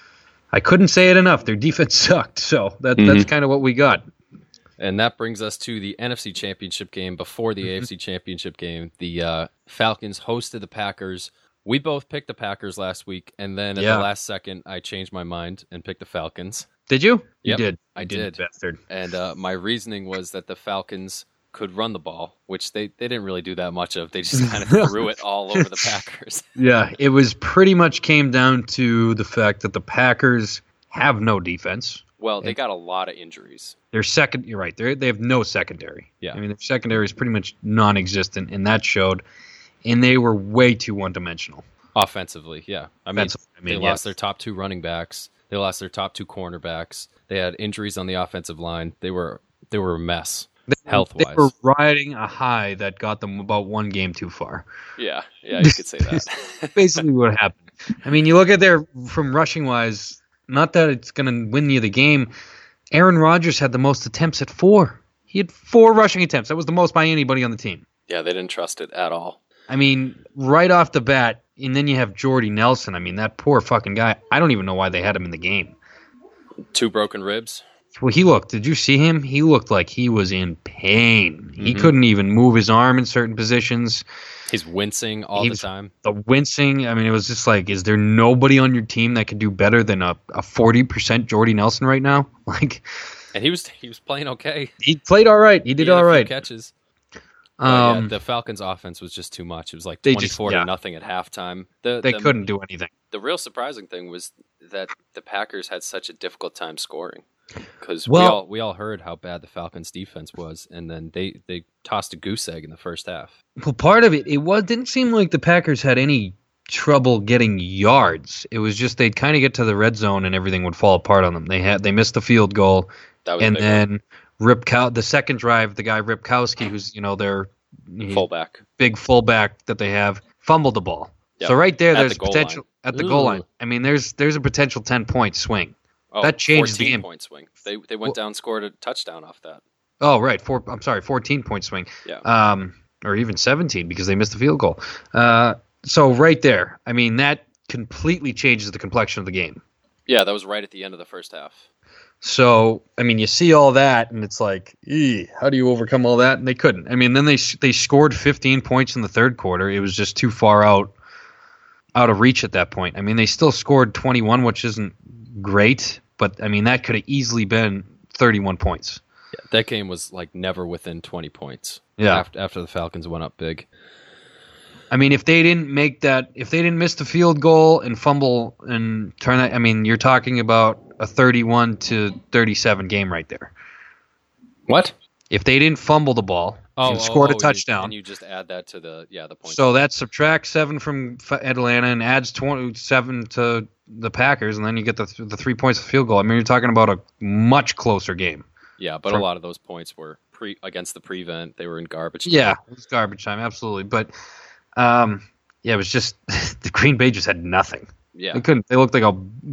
I couldn't say it enough. Their defense sucked, so that Mhm. that's kind of what we got. And that brings us to the N F C Championship game before the A F C Championship game. The uh, Falcons hosted the Packers. We both picked the Packers last week, and then at Yeah. the last second, I changed my mind and picked the Falcons. Did you? You Yep, did. I You did. Bastard. And uh, my reasoning was that the Falcons could run the ball, which they, they didn't really do that much of. They just kind of threw it all over the Packers. Yeah, it was pretty much came down to the fact that the Packers have no defense. Well, they got a lot of injuries. Their second, you're right. They they have no secondary. Yeah. I mean, their secondary is pretty much non-existent, and that showed. And they were way too one-dimensional. Offensively, yeah. I mean, Offensively, I mean, they yeah. lost their top two running backs. They lost their top two cornerbacks. They had injuries on the offensive line. They were they were a mess health They wise. were riding a high that got them about one game too far. Yeah, yeah, you could say that. Basically, what happened. I mean, you look at their from rushing wise. Not that it's going to win you the game. Aaron Rodgers had the most attempts at four. He had four rushing attempts. That was the most by anybody on the team. Yeah, they didn't trust it at all. I mean, right off the bat, and then you have Jordy Nelson. I mean, that poor fucking guy. I don't even know why they had him in the game. Two broken ribs. Well, he looked. Did you see him? He looked like he was in pain. He Mhm. couldn't even move his arm in certain positions. He's wincing all He the was- time. The wincing. I mean, it was just like, is there nobody on your team that could do better than a a forty percent Jordy Nelson right now? Like, And he was he was playing okay. he played all right. He did He had all a few right. catches. But yeah, Um, the Falcons' offense was just too much. It was like They just- twenty-four yeah. to nothing at halftime. The, they the, couldn't do anything. The real surprising thing was that the Packers had such a difficult time scoring because we Well- all we all heard how bad the Falcons' defense was, and then they, they tossed a goose egg in the first half. Well, part of it, it was didn't seem like the Packers had any trouble getting yards. It was just they'd kind of get to the red zone and everything would fall apart on them. They had they missed the field goal, That was and big. then Ripkow the second drive, the guy Ripkowski, who's you know their he's Fullback. big fullback that they have, fumbled the ball. Yep. So right there, At there's the goal potential line. at the goal Ooh. line. I mean, there's there's a potential ten point swing. Oh, That changed the fourteen game. point swing. They they went down, scored a touchdown off that. Oh, right. Four. I'm sorry, fourteen point swing. Yeah. Um, or even seventeen because they missed the field goal. Uh, so right there, I mean, that completely changes the complexion of the game. Yeah, that was right at the end of the first half. So I mean, you see all that, and it's like, "Eeh, how do you overcome all that?" And they couldn't. I mean, then they they scored fifteen points in the third quarter. It was just too far out, out of reach at that point. I mean, they still scored twenty-one, which isn't great, but I mean, that could have easily been thirty-one points. Yeah, that game was like never within twenty points. Yeah. After, after the Falcons went up big. I mean, if they didn't make that, if they didn't miss the field goal and fumble and turn that, I mean, you're talking about a thirty-one to thirty-seven game right there. What? If they didn't fumble the ball and scored a you- touchdown, And you just add that to the yeah the points. so that subtracts seven from F- Atlanta and adds twenty-seven to the Packers, and then you get the th- the three points of field goal. I mean, you're talking about a much closer game. yeah, but from- a lot of those points were pre against the prevent. They were in garbage time. Yeah, it was garbage time, absolutely. But um, yeah, it was just the Green Bay just had nothing. Yeah. They couldn't. They looked like a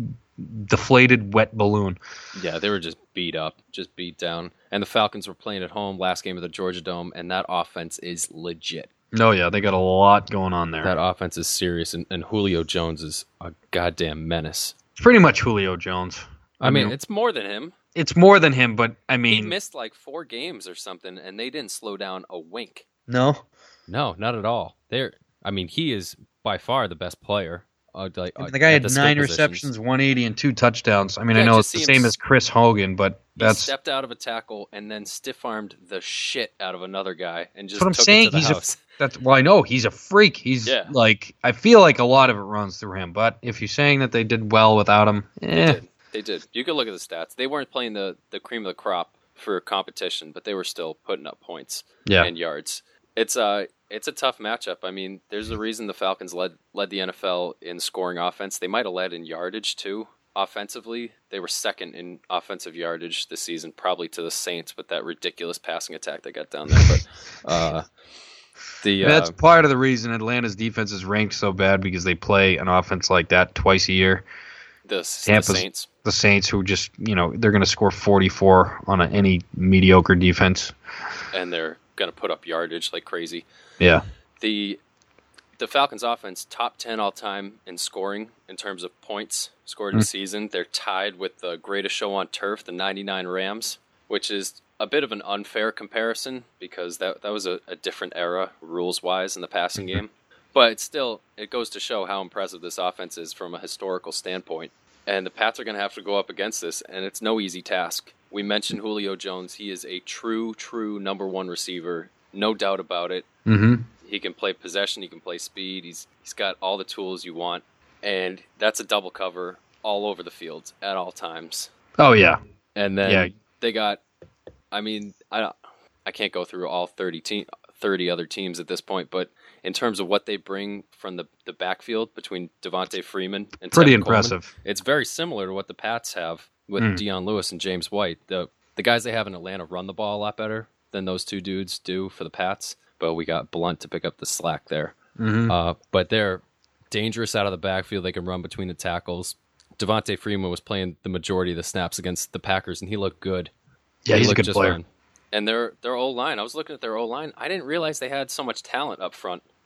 deflated wet balloon. Yeah, they were just beat up, just beat down. And the Falcons were playing at home last game of the Georgia Dome, and that offense is legit. No, yeah, they got a lot going on there. That offense is serious, and, and Julio Jones is a goddamn menace. It's pretty much Julio Jones. I, mean, it's more than him. it's more than him, but I He mean, missed like four games or something, and they didn't slow down a wink. no. No, not at all. They're, I mean, he is by far the best player. Uh, like, I mean, uh, the guy at had skill nine positions. receptions, one eighty, and two touchdowns. I mean, I Yeah, know just it's the see him same s- as Chris Hogan, but He that's stepped out of a tackle and then stiff-armed the shit out of another guy and just what I'm took saying. it to the He's house. a that's well, I know he's a freak. He's Yeah. like I feel like a lot of it runs through him. But if you're saying that they did well without him, They eh, did. They did. You could look at the stats. They weren't playing the, the cream of the crop for competition, but they were still putting up points yeah, and yards. It's uh it's a tough matchup. I mean, there's a reason the Falcons led led the N F L in scoring offense. They might have led in yardage too. Offensively, they were second in offensive yardage this season, probably to the Saints with that ridiculous passing attack they got down there. But uh, the uh, that's part of the reason Atlanta's defense is ranked so bad because they play an offense like that twice a year. the, the Tampa's- Saints. The Saints, who just you know they're going to score forty-four on a, any mediocre defense. And they're going to put up yardage like crazy. Yeah, The the Falcons offense top ten all time in scoring in terms of points scored in a season. They're tied with the greatest show on turf, the ninety-nine Rams, which is a bit of an unfair comparison because that that was a, a different era rules wise in the passing game. But it's still it goes to show how impressive this offense is from a historical standpoint. And the Pats are going to have to go up against this, and it's no easy task. We mentioned Julio Jones. He is a true, true number one receiver. No doubt about it. mm-hmm. He can play possession. He can play speed. He's He's got all the tools you want. And that's a double cover all over the field at all times. Oh yeah, And then Yeah. they got, I mean, I, I can't go through all thirty, team, thirty other teams at this point, but in terms of what they bring from the, the backfield between Devontae Freeman and pretty Tevin Coleman, impressive. it's very similar to what the Pats have with Mm. Deion Lewis and James White. The the guys they have in Atlanta run the ball a lot better than those two dudes do for the Pats, but we got Blunt to pick up the slack there. Mm-hmm. Uh, but they're dangerous out of the backfield. They can run between the tackles. Devontae Freeman was playing the majority of the snaps against the Packers, and he looked good. Yeah, He he's a looked good just player. fine. And their their O line, I was looking at their O line. I didn't realize they had so much talent up front.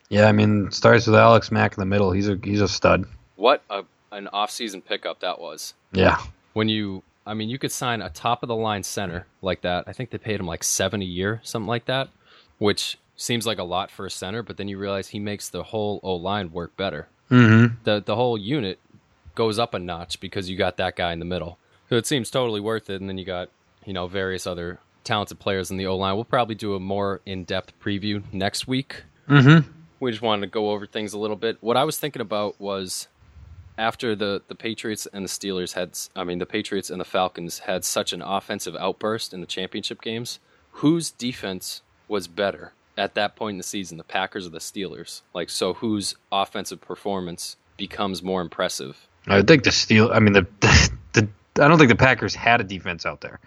Yeah, I mean, it starts with Alex Mack in the middle. He's a he's a stud. What a, an off-season pickup that was. Yeah. When you, I mean, you could sign a top-of-the-line center like that. I think they paid him like seven a year, something like that, which seems like a lot for a center, but then you realize he makes the whole O-line work better. Mm-hmm. The the whole unit goes up a notch because you got that guy in the middle. So it seems totally worth it, and then you got, you know, various other talented players in the O-line. We'll probably do a more in-depth preview next week. Mm-hmm. We just wanted to go over things a little bit. What I was thinking about was after the, the Patriots and the Steelers had, I mean, the Patriots and the Falcons had such an offensive outburst in the championship games, whose defense was better at that point in the season, the Packers or the Steelers? Like, so whose offensive performance becomes more impressive? I think the Steel. I mean, the, the the I don't think the Packers had a defense out there.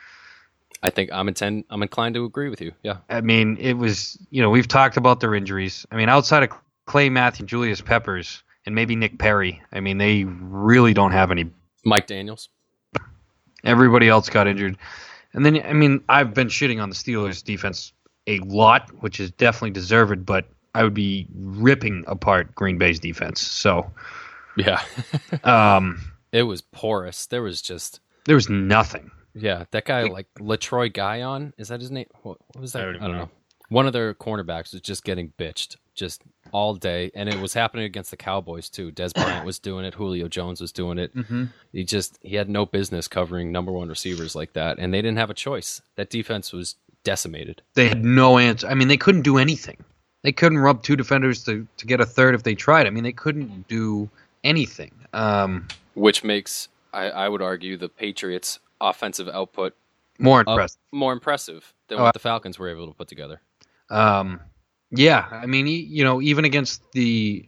I think I'm intend, I'm inclined to agree with you. Yeah. I mean, it was, you know, we've talked about their injuries. I mean, outside of Clay Matthews, Julius Peppers, and maybe Nick Perry, I mean, they really don't have any. Mike Daniels. Everybody else got injured. And then, I mean, I've been shitting on the Steelers defense a lot, which is definitely deserved, but I would be ripping apart Green Bay's defense. So, yeah. um, it was porous. There was just. There was nothing. Yeah, that guy, like Latroy Guion, is that his name? What, what was that? I don't, I don't know. One of their cornerbacks was just getting bitched just all day, and it was happening against the Cowboys too. Des Bryant was doing it. Julio Jones was doing it. Mm-hmm. He just he had no business covering number one receivers like that, and they didn't have a choice. That defense was decimated. They had no answer. I mean, they couldn't do anything. They couldn't rub two defenders to, to get a third if they tried. I mean, they couldn't do anything. Um, Which makes, I, I would argue, the Patriots' offensive output more uh, impressive. more impressive than Oh, what the Falcons were able to put together. Um, yeah, I mean, you know, even against the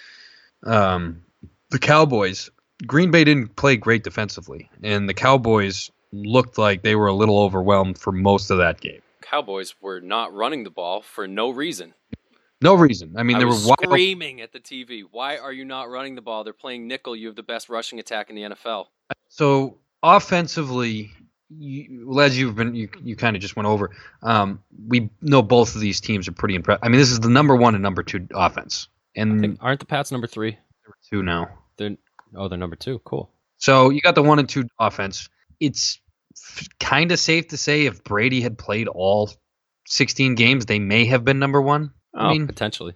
um, the Cowboys, Green Bay didn't play great defensively, and the Cowboys looked like they were a little overwhelmed for most of that game. Cowboys were not running the ball for no reason. No reason. I mean, I they was were wild. screaming at the T V. Why are you not running the ball? They're playing nickel. You have the best rushing attack in the N F L. So offensively, you, well, as you've been, you, you kind of just went over. Um, we know both of these teams are pretty impressive. I mean, this is the number one and number two offense, and I think, aren't the Pats number three? number two now. They're oh, they're number two. Cool. So you got the one and two offense. It's f- kind of safe to say if Brady had played all sixteen games, they may have been number one. Oh, I mean, potentially.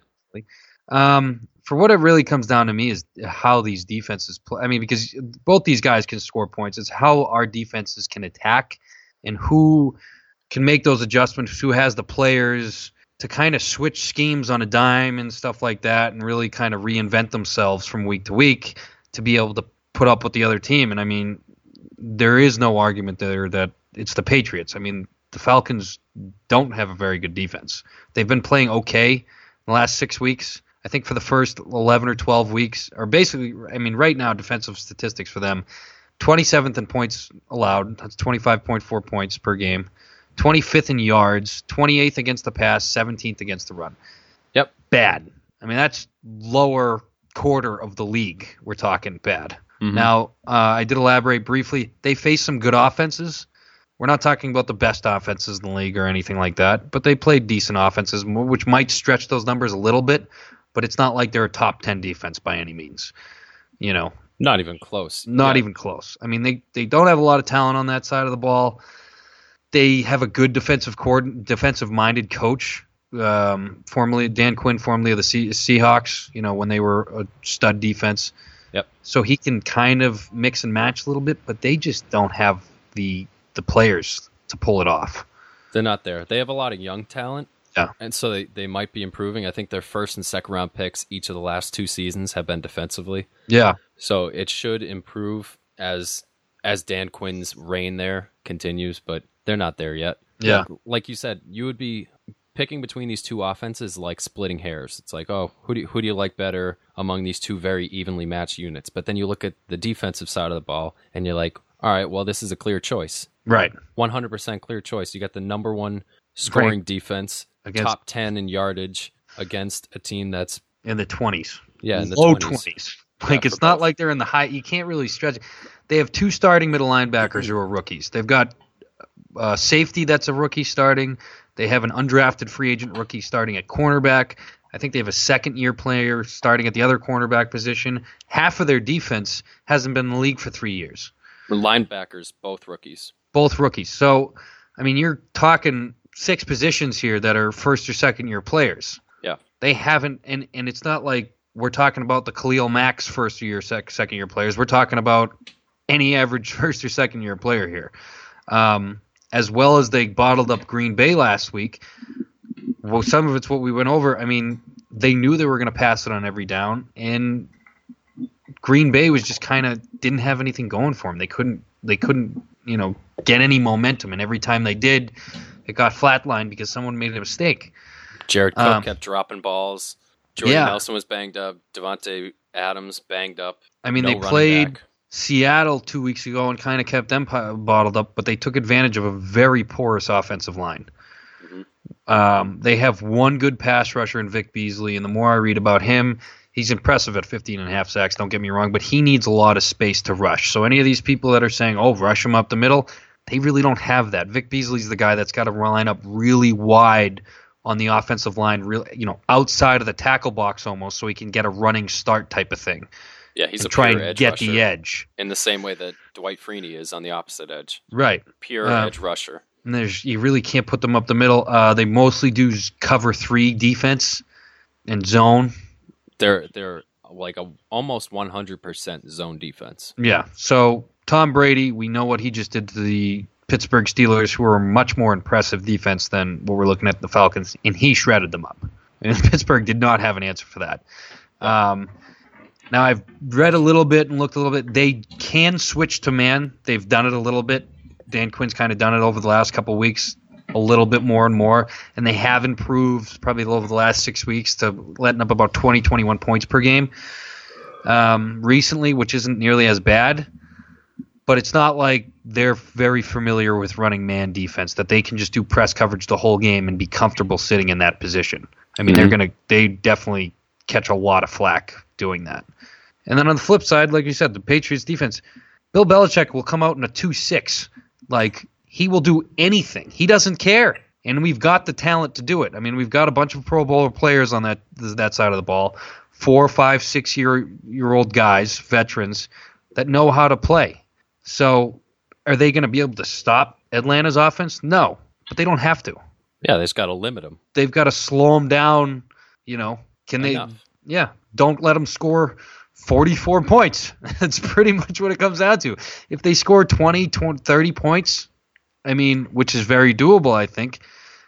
um, for what it really comes down to me is how these defenses play. I mean, because both these guys can score points. It's how our defenses can attack and who can make those adjustments, who has the players to kind of switch schemes on a dime and stuff like that and really kind of reinvent themselves from week to week to be able to put up with the other team. And I mean, there is no argument there that it's the Patriots. I mean, the Falcons don't have a very good defense. They've been playing okay in the last six weeks. I think for the first eleven or twelve weeks, or basically, I mean, right now, defensive statistics for them, twenty-seventh in points allowed. That's twenty-five point four points per game. twenty-fifth in yards, twenty-eighth against the pass, seventeenth against the run. Yep. Bad. I mean, that's lower quarter of the league. We're talking bad. Mm-hmm. Now, uh, I did elaborate briefly. They face some good offenses. We're not talking about the best offenses in the league or anything like that, but they played decent offenses, which might stretch those numbers a little bit, but it's not like they're a top ten defense by any means. You know, Not even close. not Yeah. even close. I mean, they, they don't have a lot of talent on that side of the ball. They have a good defensive coord- defensive-minded coach, um, formerly Dan Quinn, formerly of the Se- Seahawks, you know, when they were a stud defense. Yep. So he can kind of mix and match a little bit, but they just don't have the the players to pull it off. They're not there. They have a lot of young talent. Yeah. And so they, they might be improving. I think their first and second round picks each of the last two seasons have been defensively. Yeah. So it should improve as as Dan Quinn's reign there continues, but they're not there yet. Yeah. Like, like you said, you would be picking between these two offenses like splitting hairs. It's like, oh, who do you, who do you like better among these two very evenly matched units? But then you look at the defensive side of the ball and you're like, all right, well, this is a clear choice. Right. one hundred percent clear choice. You got the number one scoring defense, Against- top ten in yardage against a team that's, In the twenties. yeah, in the Low twenties. twenties. Like, Yeah, it's for not both. like they're in the high. You can't really stretch it. They have two starting middle linebackers who are rookies. They've got uh, safety that's a rookie starting. They have an undrafted free agent rookie starting at cornerback. I think they have a second-year player starting at the other cornerback position. Half of their defense hasn't been in the league for three years. Linebackers, both rookies. Both rookies. So, I mean, you're talking six positions here that are first or second-year players. Yeah. They haven't, and, and it's not like we're talking about the Khalil Mack's first-year, sec, second-year players. We're talking about any average first or second-year player here. Um, as well as they bottled up Green Bay last week. Well, some of it's what we went over. I mean, they knew they were going to pass it on every down, and Green Bay was just kind of didn't have anything going for them. They couldn't, they couldn't, you know, get any momentum, and every time they did, it got flatlined because someone made a mistake. Jared Cook Um, kept dropping balls. Jordan yeah. Nelson was banged up. Devontae Adams banged up. I mean, No they running played back. Seattle two weeks ago and kind of kept them po- bottled up, but they took advantage of a very porous offensive line. Um, they have one good pass rusher in Vic Beasley, and the more I read about him, he's impressive at fifteen and a half sacks, don't get me wrong, but he needs a lot of space to rush. So any of these people that are saying, oh, rush him up the middle, they really don't have that. Vic Beasley's the guy that's got to line up really wide on the offensive line, really, you know, outside of the tackle box almost, so he can get a running start type of thing. Yeah, he's and a try pure and edge get rusher the edge. in the same way that Dwight Freeney is on the opposite edge. Right. Pure Uh, edge rusher. And there's you really can't put them up the middle. Uh, they mostly do cover three defense and zone. They're they're like a almost one hundred percent zone defense. Yeah. So Tom Brady, we know what he just did to the Pittsburgh Steelers, who are a much more impressive defense than what we're looking at the Falcons, and he shredded them up. And Pittsburgh did not have an answer for that. Um, now I've read a little bit and looked a little bit. They can switch to man. They've done it a little bit. Dan Quinn's kind of done it over the last couple of weeks a little bit more and more, and they have improved probably over the last six weeks to letting up about twenty, twenty-one points per game um, recently, which isn't nearly as bad. But it's not like they're very familiar with running man defense, that they can just do press coverage the whole game and be comfortable sitting in that position. I mean, Mm-hmm. they're gonna they definitely catch a lot of flack doing that. And then on the flip side, like you said, the Patriots defense, Bill Belichick will come out in a two six. Like, he will do anything. He doesn't care. And we've got the talent to do it. I mean, we've got a bunch of Pro Bowl players on that that side of the ball. Four, five, six year year old guys, veterans, that know how to play. So are they going to be able to stop Atlanta's offense? No, but they don't have to. Yeah, they just got to limit them. They've got to slow them down. You know, can Enough. they? Yeah, don't let them score forty-four points. That's pretty much what it comes down to. If they score twenty, twenty, thirty points, I mean, which is very doable, I think,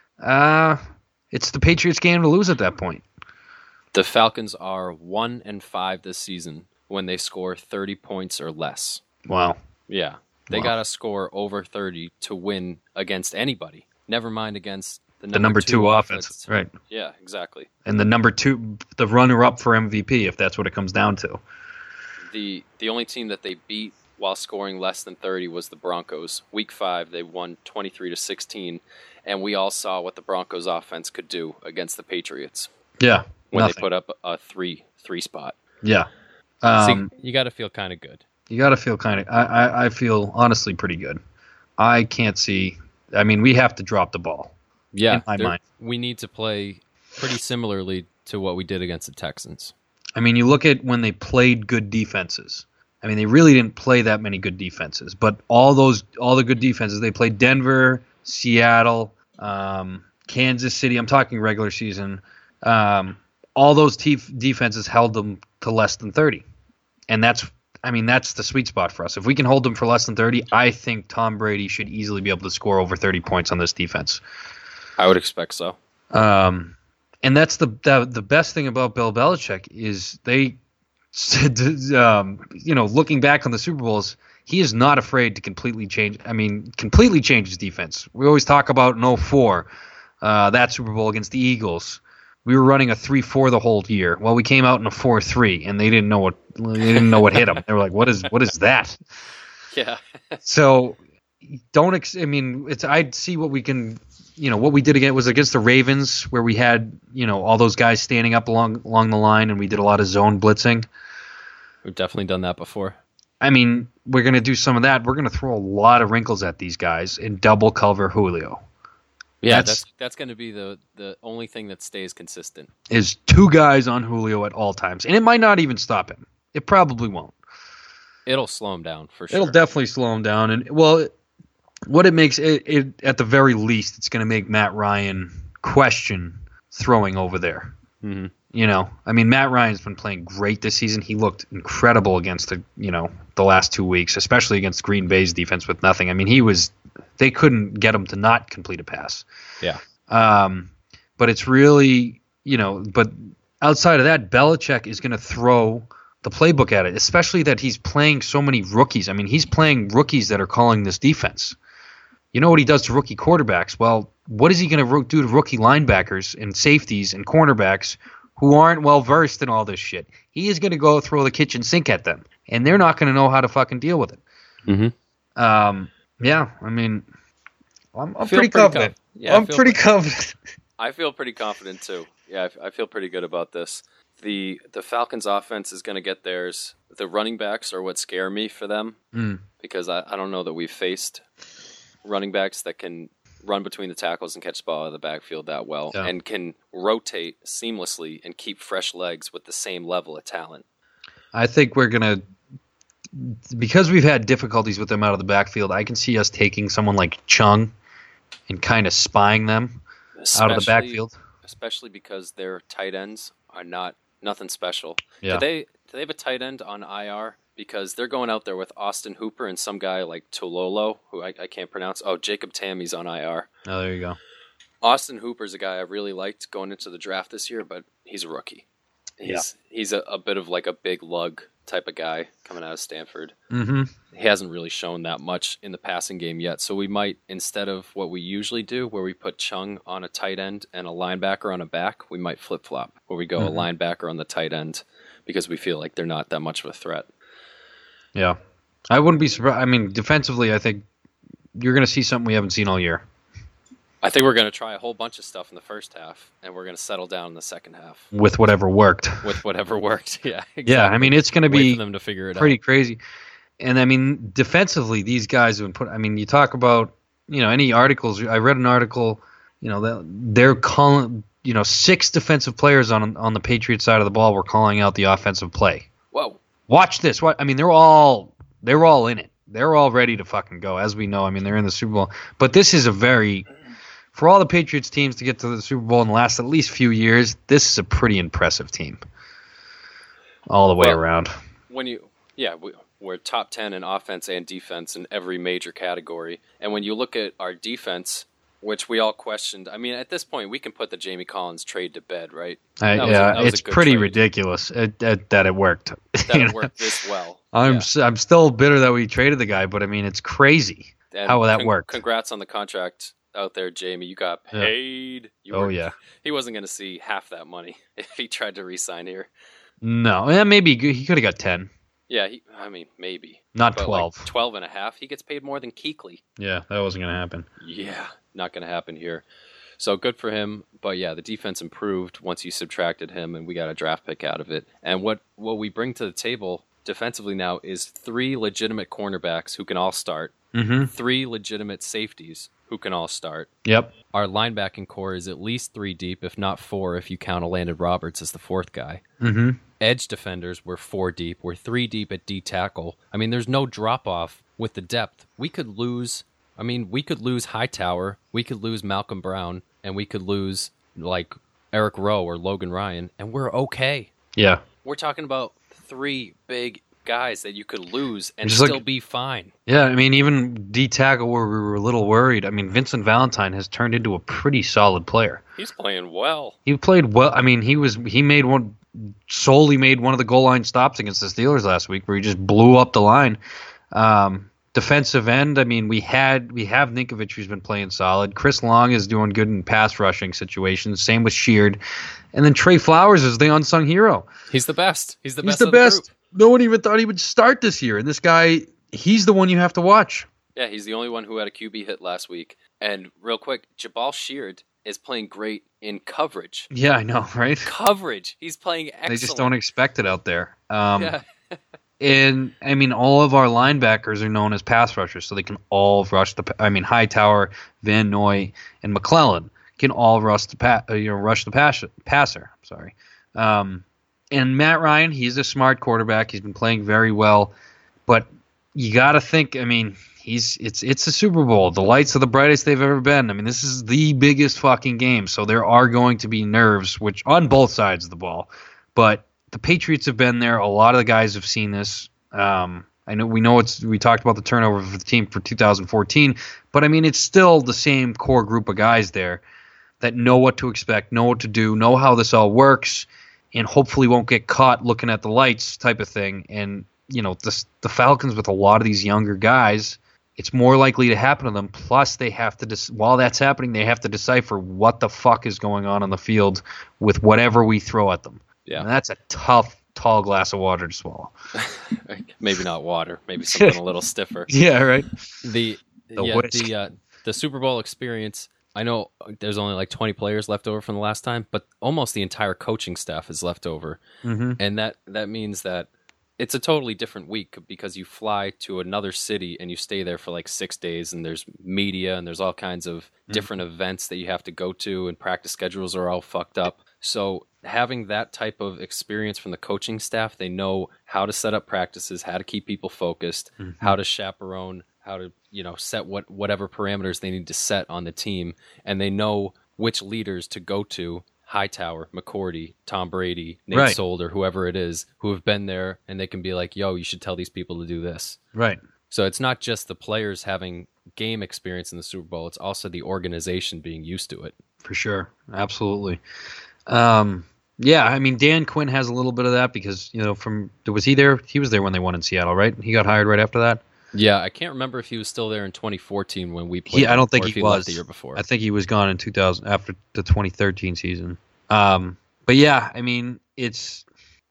uh, it's the Patriots' game to lose at that point. The Falcons are one and five this season when they score thirty points or less. Wow. Yeah, they Wow. got to score over thirty to win against anybody. Never mind against the number, The number two, offense. Right. Yeah, exactly. And the number two, the runner-up for M V P, if that's what it comes down to. The the only team that they beat while scoring less than thirty was the Broncos. Week five, they won twenty-three to sixteen, and we all saw what the Broncos offense could do against the Patriots Yeah. when nothing. they put up a three three spot. Yeah. Um, See, you got to feel kind of good. You got to feel kind of. I, I I feel honestly pretty good. I can't see. I mean, we have to drop the ball. Yeah, in my there- mind. we need to play pretty similarly to what we did against the Texans. I mean, you look at when they played good defenses. I mean, they really didn't play that many good defenses, but all those, all the good defenses, they played Denver, Seattle, um, Kansas City. I'm talking regular season. Um, all those te- defenses held them to less than thirty, and that's, I mean, that's the sweet spot for us. If we can hold them for less than thirty, I think Tom Brady should easily be able to score over thirty points on this defense. I would expect so. Um, and that's the, the the best thing about Bill Belichick is they, um, you know, looking back on the Super Bowls, he is not afraid to completely change. I mean, completely change his defense. We always talk about in oh four, uh, that Super Bowl against the Eagles. We were running a three four the whole year. Well, we came out in a four three, and they didn't know what they didn't know what hit them. They were like, "What is what is that?" Yeah. So don't. Ex- I mean, it's. I'd see what we can. You know, what we did again was against the Ravens, where we had, you know, all those guys standing up along along the line, and we did a lot of zone blitzing. We've definitely done that before. I mean, we're going to do some of that. We're going to throw a lot of wrinkles at these guys and double cover Julio. Yeah, That's- that's that's going to be the the only thing that stays consistent. Is two guys on Julio at all times, and it might not even stop him. It probably won't. It'll slow him down for sure. It'll definitely slow him down, and well, what it makes it, it at the very least, it's going to make Matt Ryan question throwing over there. Mm-hmm. You know, I mean, Matt Ryan's been playing great this season. He looked incredible against the, you know, the last two weeks, especially against Green Bay's defense with nothing. I mean, he was, they couldn't get him to not complete a pass. Yeah. Um, but it's really, you know, but outside of that, Belichick is going to throw the playbook at it, especially that he's playing so many rookies. I mean, he's playing rookies that are calling this defense. You know what he does to rookie quarterbacks? Well, what is he going to ro- do to rookie linebackers and safeties and cornerbacks who aren't well versed in all this shit? He is going to go throw the kitchen sink at them, and they're not going to know how to fucking deal with it. Mm-hmm. Um, yeah, I mean, I'm, I'm Feel pretty, pretty confident. com- yeah, I'm feel pretty pre- confident. I feel pretty confident too. Yeah, I, f- I feel pretty good about this. The the Falcons offense is going to get theirs. The running backs are what scare me for them Mm. because I, I don't know that we've faced running backs that can run between the tackles and catch the ball out of the backfield that well Yeah. and can rotate seamlessly and keep fresh legs with the same level of talent. I think we're gonna, because we've had difficulties with them out of the backfield. I can see us taking someone like Chung and kind of spying them out of the Especially- backfield. Especially because their tight ends are not nothing special. Yeah. Do they do they have a tight end on I R? Because they're going out there with Austin Hooper and some guy like Tololo, who I, I can't pronounce. Oh, Jacob Tammy's on I R. Oh, there you go. Austin Hooper's a guy I really liked going into the draft this year, but he's a rookie. He's he's a, a bit of like a big lug type of guy coming out of Stanford. Mm-hmm. He hasn't really shown that much in the passing game yet, so we might, instead of what we usually do, where we put Chung on a tight end and a linebacker on a back, we might flip-flop, where we go Mhm. a linebacker on the tight end because we feel like they're not that much of a threat. Yeah, I wouldn't be surprised. I mean, defensively, I think you're going to see something we haven't seen all year. I think we're going to try a whole bunch of stuff in the first half, and we're going to settle down in the second half With whatever worked. with whatever worked. Yeah, exactly. Yeah, I mean, it's going to Wait be for them to figure it pretty out. crazy. And I mean, defensively, these guys have been put. I mean, you talk about, you know, any articles. I read an article, you know, that they're calling, you know, six defensive players on on the Patriots side of the ball were calling out the offensive play. Whoa. Watch this. What I mean, they're all they're all in it. They're all ready to fucking go. As we know, I mean, they're in the Super Bowl. But this is a very, for all the Patriots teams to get to the Super Bowl in the last at least few years, this is a pretty impressive team. All the way Well, around. When you, yeah, we, we're top ten in offense and defense in every major category. And when you look at our defense, which we all questioned, I mean, at this point, we can put the Jamie Collins trade to bed, right? I, That was a- yeah, that was a it's good pretty trade. ridiculous it, it, that it worked. That You it know? worked this well. I'm Yeah. s- I'm still bitter that we traded the guy, but I mean, it's crazy And how that con- worked. Congrats on the contract out there, Jamie. You got Yeah. paid. You Oh were- yeah, He wasn't going to see half that money if he tried to re-sign here. no, yeah, maybe he could have got ten, Yeah, he, I mean, maybe. not But twelve. like twelve and a half, he gets paid more than Kuechly. Yeah, that wasn't gonna happen. Yeah, not going to happen here. So good for him. But yeah, the defense improved once you subtracted him, and we got a draft pick out of it. And what, what we bring to the table defensively now is three legitimate cornerbacks who can all start, Mm-hmm. three legitimate safeties who can all start. Yep. Our linebacking core is at least three deep, if not four, if you count Landon Roberts as the fourth guy. Mm-hmm. Edge defenders were four deep. We're three deep at D tackle. I mean, there's no drop off with the depth. We could lose. I mean, we could lose Hightower. We could lose Malcolm Brown, and we could lose like Eric Rowe or Logan Ryan, and we're okay. Yeah. We're talking about three big guys that you could lose and Just like- still be fine. Yeah, I mean, even D tackle where we were a little worried. I mean, Vincent Valentine has turned into a pretty solid player. He's playing well. He played well. I mean, he was he made one solely made one of the goal line stops against the Steelers last week, where he just blew up the line. Um, defensive end. I mean, we had we have Ninkovich, who's been playing solid. Chris Long is doing good in pass rushing situations. Same with Sheard, and then Trey Flowers is the unsung hero. He's the best. He's the He's best. the of the best. group. No one even thought he would start this year, and this guy, he's the one you have to watch. Yeah, he's the only one who had a Q B hit last week. And real quick, Jabal Sheard is playing great in coverage. Yeah, I know, right? Coverage. He's playing excellent. They just don't expect it out there. Um, Yeah. And I mean, all of our linebackers are known as pass rushers, so they can all rush the. I mean, Hightower, Van Noy, and McClellan can all rush the pa- uh, you know rush the pass- passer. I'm sorry. Um, and Matt Ryan, he's a smart quarterback. He's been playing very well, but you got to think. I mean, he's it's it's a Super Bowl. The lights are the brightest they've ever been. I mean, this is the biggest fucking game, so there are going to be nerves, which on both sides of the ball, but. The Patriots have been there. A lot of the guys have seen this. Um, I know we know it's. We talked about the turnover for the team for two thousand fourteen, but I mean it's still the same core group of guys there that know what to expect, know what to do, know how this all works, and hopefully won't get caught looking at the lights type of thing. And you know the the Falcons with a lot of these younger guys, it's more likely to happen to them. Plus, they have to dis- while that's happening, they have to decipher what the fuck is going on on the field with whatever we throw at them. Yeah, and that's a tough, tall glass of water to swallow. Maybe not water. Maybe something a little stiffer. Yeah, right. The the yeah, the, uh, the Super Bowl experience. I know there's only like twenty players left over from the last time, but almost the entire coaching staff is left over, mm-hmm. and that that means that it's a totally different week because you fly to another city and you stay there for like six days, and there's media and there's all kinds of mm-hmm. different events that you have to go to, and practice schedules are all fucked up. So having that type of experience from the coaching staff, they know how to set up practices, how to keep people focused, mm-hmm. how to chaperone, how to, you know, set what whatever parameters they need to set on the team, and they know which leaders to go to. Hightower, McCourty, Tom Brady, Nate right. Solder, whoever it is, who have been there, and they can be like, yo, you should tell these people to do this. Right. So it's not just the players having game experience in the Super Bowl, it's also the organization being used to it. For sure. Absolutely. Um, yeah, I mean, Dan Quinn has a little bit of that because, you know, from was he there? He was there when they won in Seattle, right? He got hired right after that. Yeah, I can't remember if he was still there in twenty fourteen when we played. He, I don't think or he, if he was left the year before. I think he was gone in two thousand after the twenty thirteen season. Um, but yeah, I mean, it's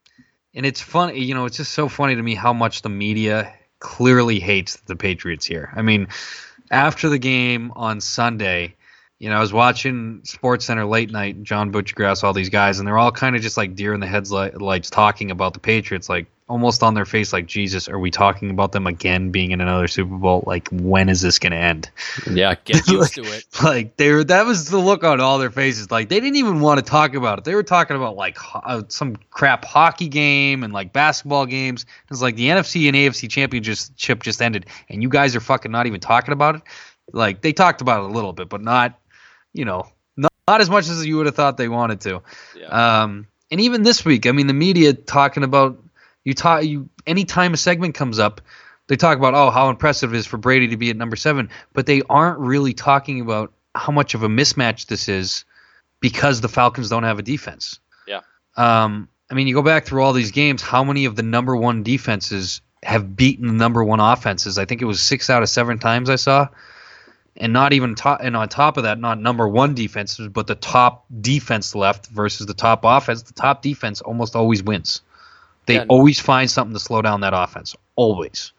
and it's funny. You know, it's just so funny to me how much the media clearly hates the Patriots here. I mean, after the game on Sunday, you know, I was watching SportsCenter late night, John Butchergrass, all these guys, and they're all kind of just like deer in the headlights talking about the Patriots, like almost on their face, like, Jesus, are we talking about them again being in another Super Bowl? Like, when is this going to end? Yeah, get used to it. Like, they were, that was the look on all their faces. Like, they didn't even want to talk about it. They were talking about, like, ho- uh, some crap hockey game and, like, basketball games. It's like the N F C and A F C championship just ended, and you guys are fucking not even talking about it? Like, they talked about it a little bit, but not, you know, not, not as much as you would have thought they wanted to. Yeah. Um, and even this week, I mean, the media talking about, You talk you anytime a segment comes up, they talk about oh how impressive it is for Brady to be at number seven, but they aren't really talking about how much of a mismatch this is because the Falcons don't have a defense. Yeah. Um, I mean, you go back through all these games, how many of the number one defenses have beaten the number one offenses? I think it was six out of seven times I saw. And not even top, and on top of that, not number one defenses, but the top defense left versus the top offense. The top defense almost always wins. They yeah, always find something to slow down that offense. Always.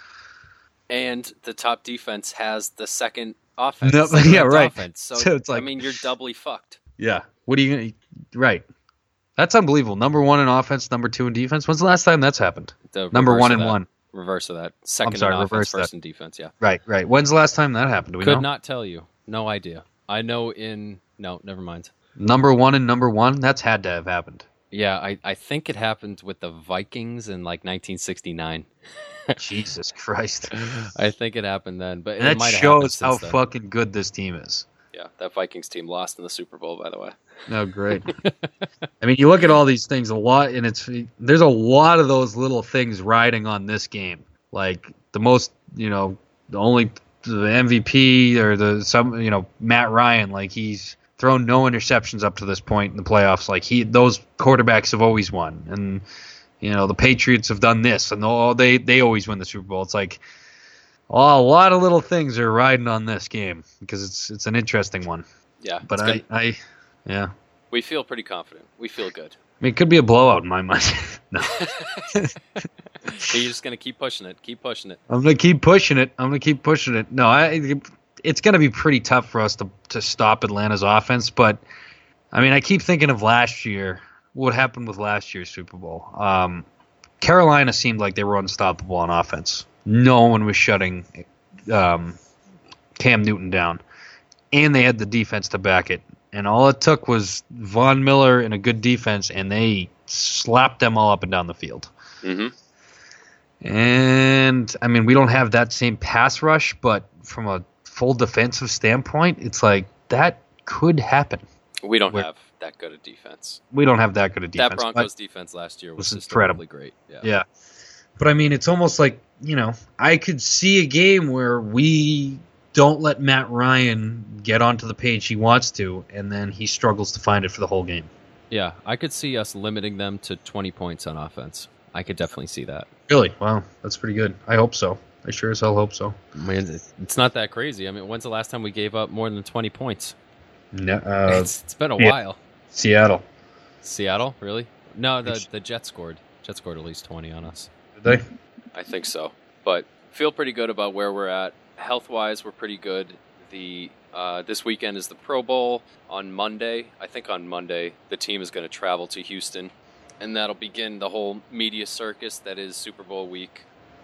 And the top defense has the second offense. No, yeah, right. Offense. So, so it's like, I mean, you're doubly fucked. Yeah. What are you going to... Right. That's unbelievable. Number one in offense, number two in defense. When's the last time that's happened? The number one in that. one. Reverse of that. Second I'm sorry, in offense, reverse first that. in defense, yeah. Right, right. When's the last time that happened? Do we Could know? not tell you. No idea. I know in... No, never mind. Number one and number one? That's had to have happened. Yeah, I, I think it happened with the Vikings in like nineteen sixty-nine. Jesus Christ. I think it happened then. But and it that might have shows how then. fucking good this team is. Yeah, that Vikings team lost in the Super Bowl, by the way. No, great. I mean, you look at all these things a lot, and it's there's a lot of those little things riding on this game. Like the most, you know, the only the M V P or the some, you know, Matt Ryan, like he's thrown no interceptions up to this point in the playoffs. Like he, those quarterbacks have always won, and you know the Patriots have done this, and oh, they they always win the Super Bowl. It's like oh, a lot of little things are riding on this game because it's it's an interesting one. Yeah, but I, I, yeah, we feel pretty confident. We feel good. I mean, it could be a blowout in my mind. No, you're just gonna keep pushing it. Keep pushing it. I'm gonna keep pushing it. I'm gonna keep pushing it. No, I. It's going to be pretty tough for us to, to stop Atlanta's offense. But, I mean, I keep thinking of last year, what happened with last year's Super Bowl. Um, Carolina seemed like they were unstoppable on offense. No one was shutting um, Cam Newton down, and they had the defense to back it. And all it took was Von Miller and a good defense, and they slapped them all up and down the field. Mm-hmm. And, I mean, we don't have that same pass rush, but from a full defensive standpoint, it's like that could happen. We don't Where, have that good a defense. We don't have that good a defense. That Broncos defense last year was, was incredibly great. Yeah. yeah. But, I mean, it's almost like, you know, I could see a game where we don't let Matt Ryan get onto the page he wants to, and then he struggles to find it for the whole game. Yeah, I could see us limiting them to twenty points on offense. I could definitely see that. Really? Wow, that's pretty good. I hope so. I sure as hell hope so. I mean, it's not that crazy. I mean, when's the last time we gave up more than twenty points? No, uh, it's, it's been a yeah. while. Seattle. Seattle? Really? No, the the Jets scored. Jets scored at least twenty on us. Did they? I think so. But feel pretty good about where we're at. Health-wise, we're pretty good. The uh, this weekend is the Pro Bowl. On Monday, I think on Monday, the team is going to travel to Houston, and that'll begin the whole media circus that is Super Bowl week.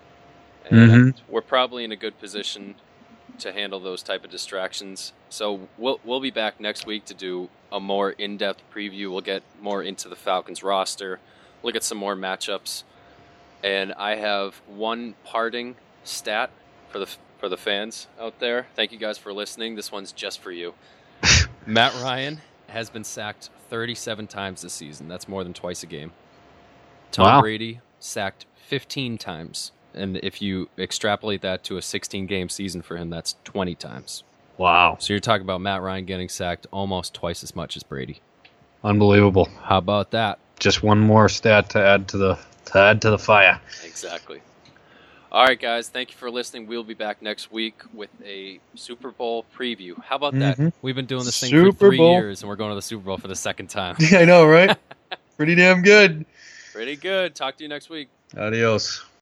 And mm-hmm. we're probably in a good position to handle those type of distractions. So we'll we'll be back next week to do a more in-depth preview. We'll get more into the Falcons roster, look at some more matchups, and I have one parting stat for the for the fans out there. Thank you guys for listening. This one's just for you. Matt Ryan has been sacked thirty-seven times this season. That's more than twice a game. Tom wow. Brady sacked fifteen times. And if you extrapolate that to a sixteen-game season for him, that's twenty times. Wow. So you're talking about Matt Ryan getting sacked almost twice as much as Brady. Unbelievable. How about that? Just one more stat to add to the to add to the fire. Exactly. All right, guys. Thank you for listening. We'll be back next week with a Super Bowl preview. How about mm-hmm. that? We've been doing this thing Super for three Bowl. years, and we're going to the Super Bowl for the second time. I know, right? Pretty damn good. Pretty good. Talk to you next week. Adios.